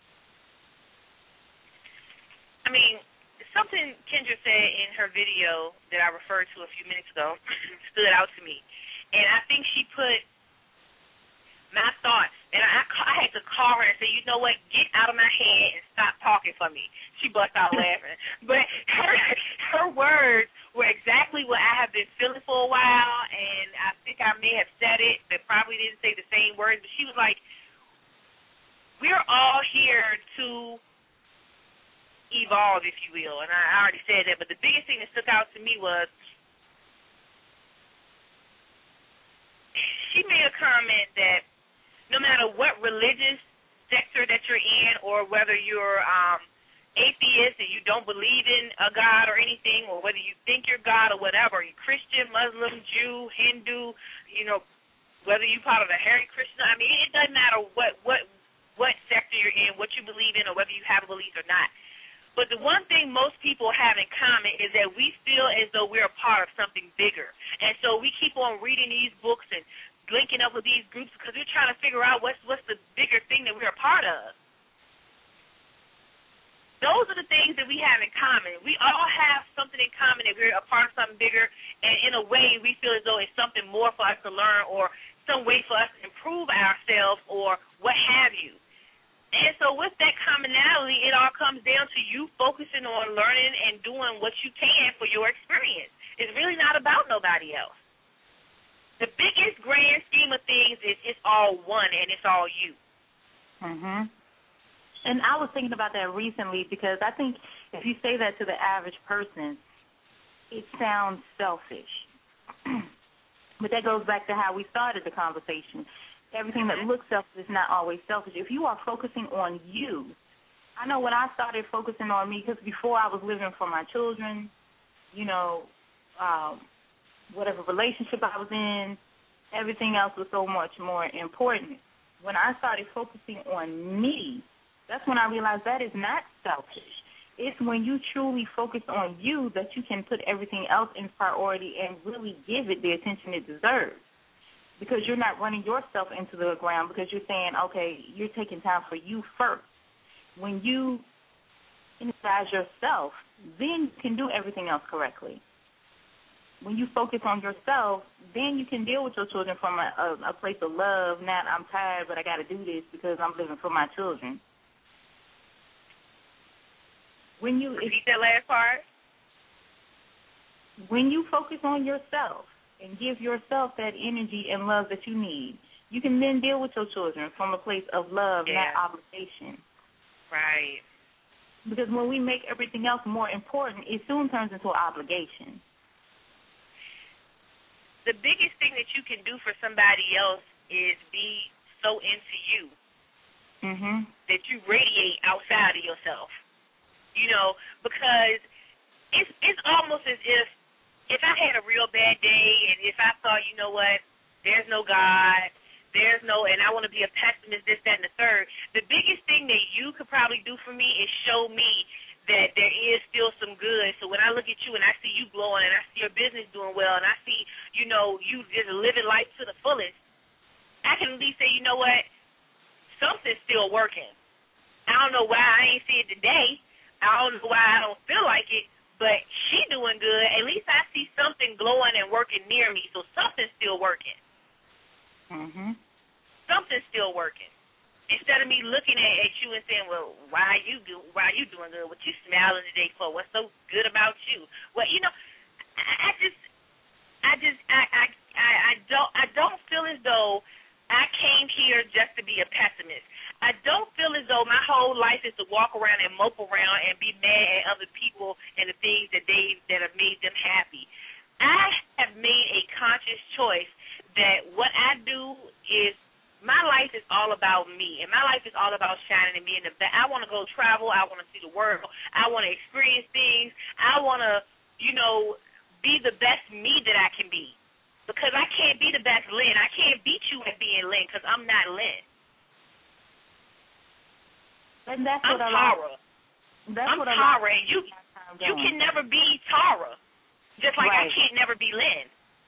I mean, something Kendra said in her video that I referred to a few minutes ago stood out to me. And I think she put my thoughts, and I had to call her and say, you know what, get out of my head and stop talking for me. She bust out laughing. But her words were exactly what I have been feeling for a while, and I think I may have said it, but probably didn't say the same words. But she was like, we're all here to evolve, if you will, and I already said that. But the biggest thing that stuck out to me was she made a comment that no matter what religious sector that you're in, or whether you're atheist and you don't believe in a God or anything, or whether you think you're God or whatever, you're Christian, Muslim, Jew, Hindu, whether you're part of the Hare Krishna, I mean, it doesn't matter what sector you're in, what you believe in, or whether you have a belief or not. But the one thing most people have in common is that we feel as though we're a part of something bigger. And so we keep on reading these books and linking up with these groups because we're trying to figure out what's the bigger thing that we're a part of. Those are the things that we have in common. We all have something in common that we're a part of something bigger, and in a way we feel as though it's something more for us to learn or some way for us to improve ourselves or what have you. And so with that commonality, it all comes down to you focusing on learning and doing what you can for your experience. It's really not about nobody else. The biggest grand scheme of things is it's all one and it's all you. Mhm. And I was thinking about that recently because I think if you say that to the average person, it sounds selfish. But that goes back to how we started the conversation. Everything that looks selfish is not always selfish. If you are focusing on you, I know when I started focusing on me, because before I was living for my children, whatever relationship I was in, everything else was so much more important. When I started focusing on me, that's when I realized that is not selfish. It's when you truly focus on you that you can put everything else in priority and really give it the attention it deserves. Because you're not running yourself into the ground because you're saying, okay, you're taking time for you first. When you energize yourself, then you can do everything else correctly. When you focus on yourself, then you can deal with your children from a place of love, not I'm tired, but I got to do this because I'm living for my children. Repeat that last part. When you focus on yourself and give yourself that energy and love that you need, you can then deal with your children from a place of love, not obligation. Right. Because when we make everything else more important, it soon turns into an obligation. The biggest thing that you can do for somebody else is be so into you that you radiate outside of yourself. Because it's almost as if I had a real bad day and if I thought, you know what, there's no God, and I want to be a pessimist, this, that, and the third, the biggest thing that you could probably do for me is show me that there is still some good. So when I look at you and I see you glowing and I see your business doing well and I see, you just living life to the fullest, I can at least say, you know what, something's still working. I don't know why I ain't see it today. I don't know why I don't feel like it, but she doing good. At least I see something glowing and working near me, so something's still working. Something's still working. Instead of me looking at you and saying, well, why are you doing good? What you smiling today for? What's so good about you? Well, I don't feel as though I came here just to be a pessimist. I don't feel as though my whole life is to walk around and mope around and be mad at other people and the things that have made them happy. I have made a conscious choice that what I do is my life is all about me, and my life is all about shining and being the best. I want to go travel. I want to see the world. I want to experience things. I want to, be the best me that I can be. Because I can't be the best Lynn. I can't beat you at being Lynn because I'm not Lynn. And that's I'm Tara. I'm Tara, and you can never be Tara, just like right. I can't never be Lynn.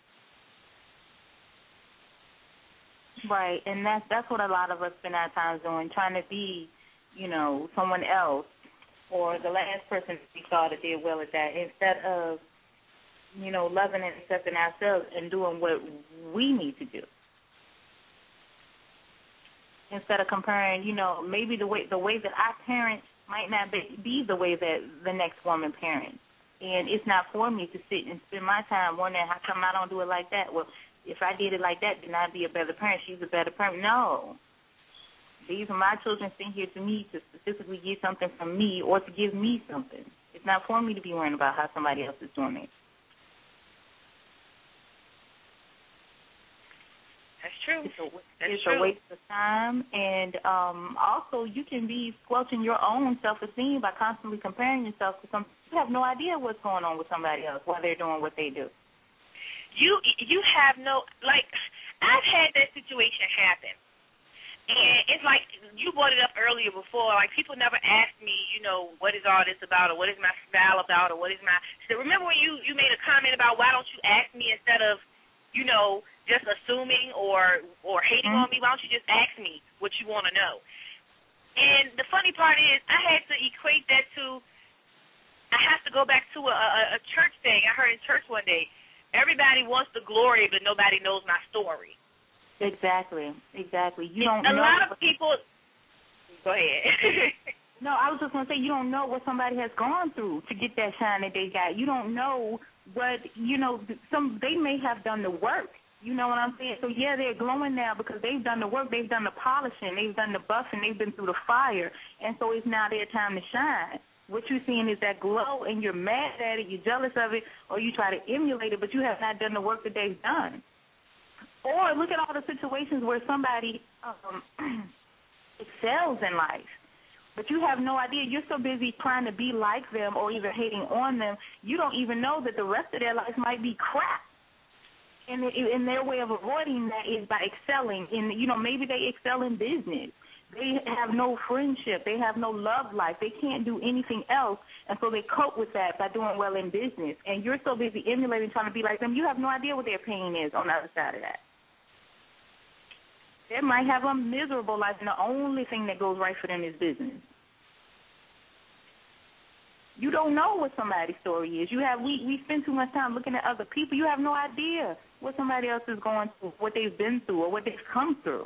Right, and that's what a lot of us spend our time doing, trying to be, someone else or the last person we thought that did well at that, instead of, loving and accepting ourselves and doing what we need to do. Instead of comparing, maybe the way that I parent might not be the way that the next woman parents. And it's not for me to sit and spend my time wondering how come I don't do it like that. Well, if I did it like that, then I'd be a better parent. She's a better parent. No. These are my children sitting here to me to specifically get something from me or to give me something. It's not for me to be worrying about how somebody else is doing it. That's true. It's a waste of time. And also you can be squelching your own self-esteem by constantly comparing yourself to something. You have no idea what's going on with somebody else while they're doing what they do. You have no, I've had that situation happen. And it's like you brought it up earlier before, people never ask me, what is all this about or what is my style about or what is my, so remember when you made a comment about why don't you ask me instead of, just assuming or hating on me, why don't you just ask me what you want to know? And the funny part is I had to equate that to, I have to go back to a church thing I heard in church one day. Everybody wants the glory, but nobody knows my story. Exactly. You don't know. A lot of people. Go ahead. No, I was just going to say you don't know what somebody has gone through to get that shine that they got. You don't know what they may have done the work. You know what I'm saying? So yeah, they're glowing now because they've done the work, they've done the polishing, they've done the buffing, they've been through the fire, and so it's now their time to shine. What you're seeing is that glow, and you're mad at it, you're jealous of it, or you try to emulate it, but you have not done the work that they've done. Or look at all the situations where somebody excels in life, but you have no idea. You're so busy trying to be like them or even hating on them, you don't even know that the rest of their life might be crap. And their way of avoiding that is by excelling in, maybe they excel in business. They have no friendship. They have no love life. They can't do anything else, and so they cope with that by doing well in business. And you're so busy emulating, trying to be like them, you have no idea what their pain is on the other side of that. They might have a miserable life, and the only thing that goes right for them is business. You don't know what somebody's story is. We spend too much time looking at other people. You have no idea what somebody else is going through, what they've been through, or what they've come through.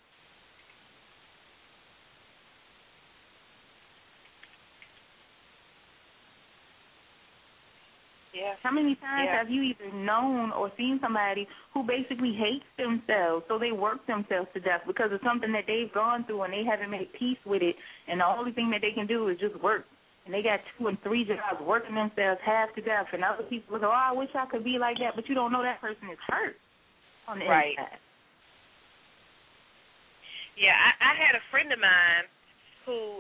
Yeah. How many times have you either known or seen somebody who basically hates themselves, so they work themselves to death because of something that they've gone through and they haven't made peace with it, and the only thing that they can do is just work. And they got 2 and 3 jobs working themselves half to death, and other people go, I wish I could be like that, but you don't know that person is hurt on the inside. Yeah, I had a friend of mine who,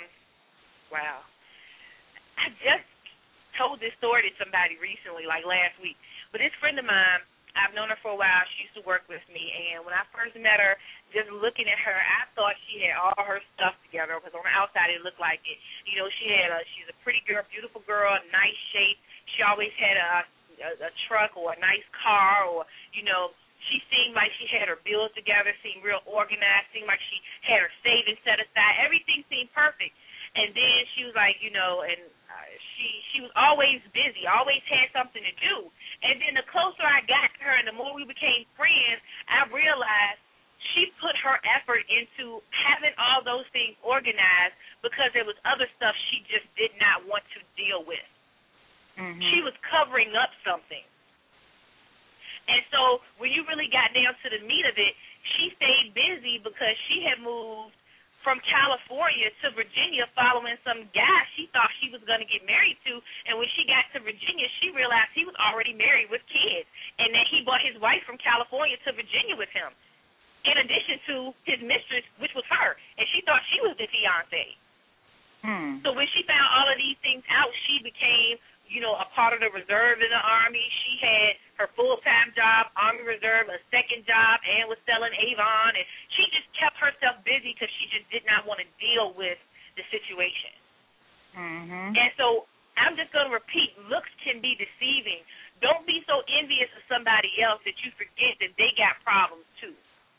I just told this story to somebody recently, like last week. But this friend of mine, I've known her for a while. She used to work with me, and when I first met her, just looking at her, I thought she had all her stuff together because on the outside it looked like it. She's a pretty girl, beautiful girl, nice shape. She always had a truck or a nice car, or she seemed like she had her bills together, seemed real organized, seemed like she had her savings set aside. Everything seemed perfect. And then she was like, she was always busy, always had something to do. And then the closer I got to her and the more we became friends, I realized she put her effort into having all those things organized because there was other stuff she just did not want to deal with. Mm-hmm. She was covering up something. And so when you really got down to the meat of it, she stayed busy because she had moved from California to Virginia following some guy she thought she was going to get married to. And when she got to Virginia, she realized he was already married with kids and that he brought his wife from California to Virginia with him, in addition to his mistress, which was her. And she thought she was the fiancé. So when she found all of these things out, she became, a part of the reserve in the Army. She had her full-time job, Army Reserve, a second job, and was selling Avon. And she just kept herself busy because she just did not want to deal with the situation. Mm-hmm. And so I'm just going to repeat, looks can be deceiving. Don't be so envious of somebody else that you forget that they got problems too.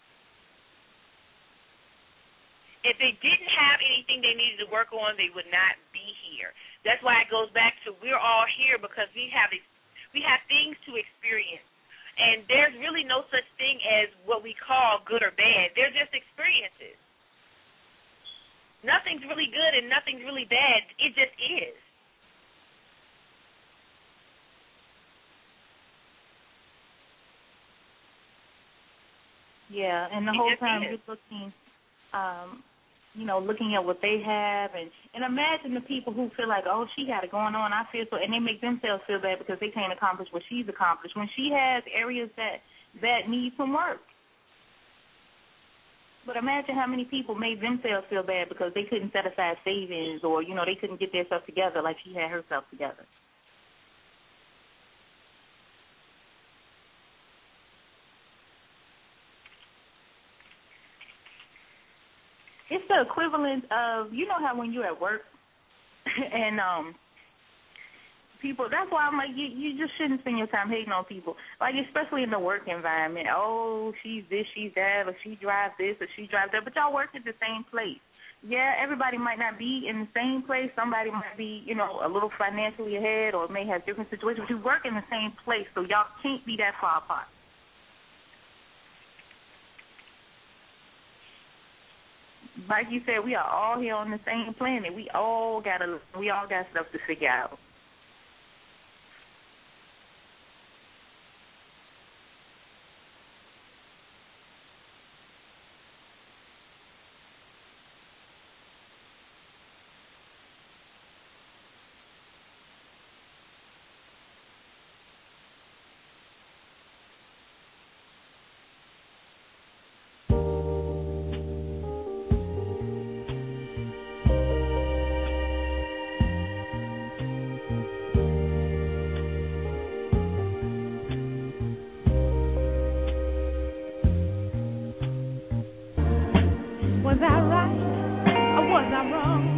If they didn't have anything they needed to work on, they would not be here. That's why it goes back to we're all here because we have things to experience. And there's really no such thing as what we call good or bad. They're just experiences. Nothing's really good and nothing's really bad. It just is. Yeah, and the whole time you're looking, looking at what they have, and imagine the people who feel like, oh, she got it going on, I feel so, and they make themselves feel bad because they can't accomplish what she's accomplished when she has areas that need some work. But imagine how many people made themselves feel bad because they couldn't set aside savings or, they couldn't get their stuff together like she had herself together. It's the equivalent of, how when you're at work and people, that's why I'm like, you just shouldn't spend your time hating on people, like especially in the work environment. Oh, she's this, she's that, or she drives this, or she drives that, but y'all work at the same place. Yeah, everybody might not be in the same place. Somebody might be, a little financially ahead or may have different situations, but you work in the same place, so y'all can't be that far apart. Like you said, we are all here on the same planet. We all got stuff to figure out. Was I right or was I wrong?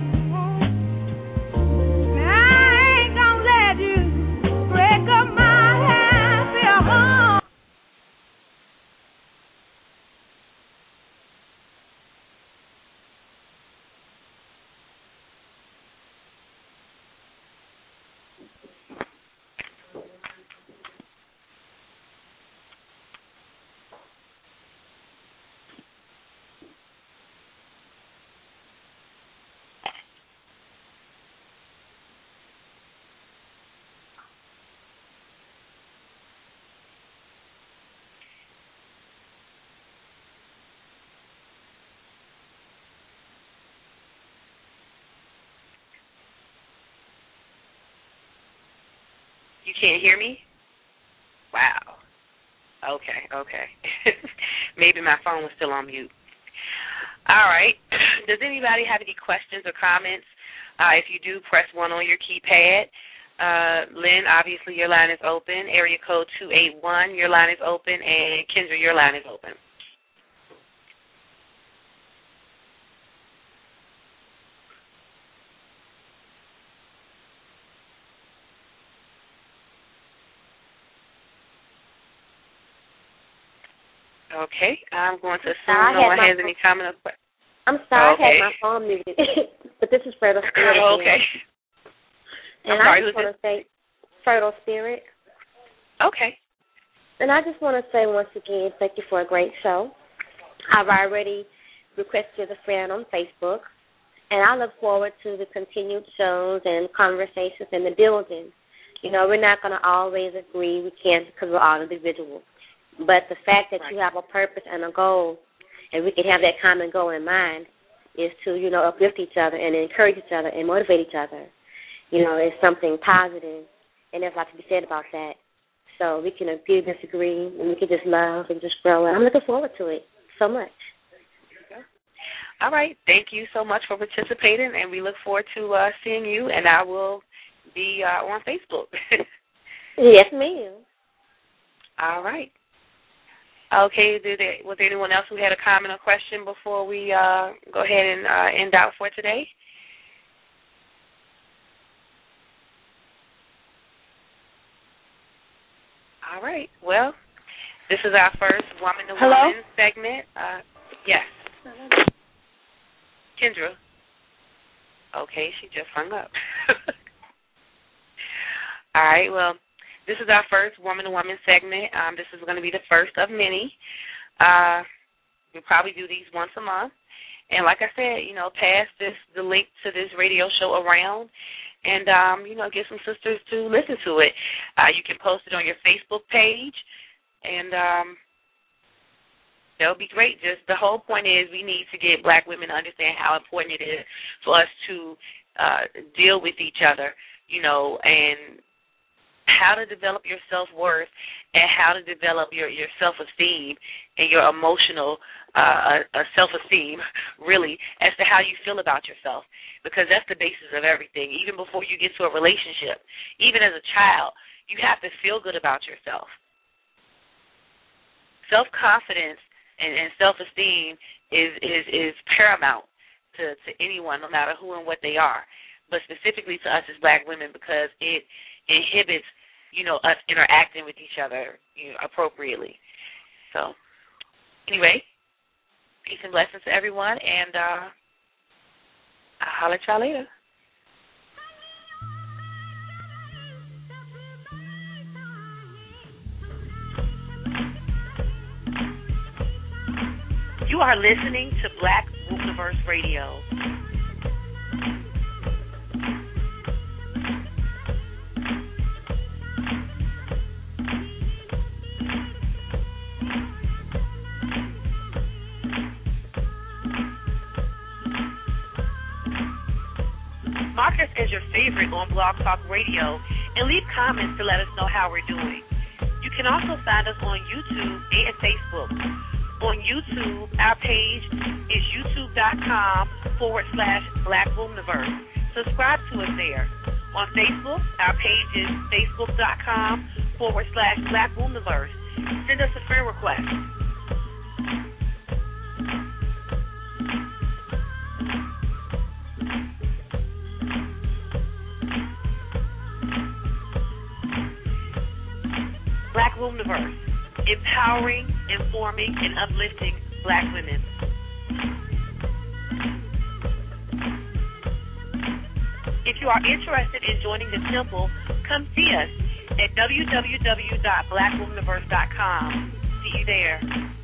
You can't hear me? Wow. Okay. Maybe my phone was still on mute. All right. Does anybody have any questions or comments? If you do, press 1 on your keypad. Lynn, obviously your line is open. Area code 281, your line is open. And Kendra, your line is open. Okay, I'm going to assume no one has any comment or question. I'm sorry, I had my phone muted, but this is Fertile Spirit. Okay. And I just want to say, Fertile Spirit. Okay. And I just want to say once again, thank you for a great show. I've already requested a friend on Facebook, and I look forward to the continued shows and conversations in the building. You know, we're not going to always agree. We can't because we're all individuals. But the fact that you have a purpose and a goal, and we can have that common goal in mind, is to, you know, uplift each other and encourage each other and motivate each other. You know, it's something positive, and there's a lot to be said about that. So we can agree, disagree, and we can just love and just grow. And I'm looking forward to it so much. All right. Thank you so much for participating, and we look forward to seeing you, and I will be on Facebook. Yes, ma'am. All right. Okay. Was there anyone else who had a comment or question before we go ahead and end out for today? All right. Well, this is our first Woman to Woman segment. Yes. Kendra. Okay, she just hung up. All right. Well, this is our first Woman to Woman segment. This is going to be the first of many. We'll probably do these once a month. And like I said, you know, pass the link to this radio show around and, you know, get some sisters to listen to it. You can post it on your Facebook page, and that would be great. Just the whole point is we need to get black women to understand how important it is for us to deal with each other, you know, and how to develop your self-worth and how to develop your self-esteem and your emotional self-esteem, really, as to how you feel about yourself, because that's the basis of everything. Even before you get to a relationship, even as a child, you have to feel good about yourself. Self-confidence and self-esteem is paramount to anyone, no matter who and what they are, but specifically to us as black women, because it inhibits, you know, us interacting with each other, you know, appropriately. So, anyway, peace and blessings to everyone, and I'll holler at y'all later. You are listening to Black Womaniverse Radio. Mark us as your favorite on Blog Talk Radio and leave comments to let us know how we're doing. You can also find us on YouTube and Facebook. On YouTube, our page is youtube.com/Black Womaniverse. Subscribe to us there. On Facebook, our page is facebook.com/Black Womaniverse. Send us a friend request. Black Womaniverse, empowering, informing, and uplifting black women. If you are interested in joining the temple, come see us at www.blackwomaniverse.com. See you there.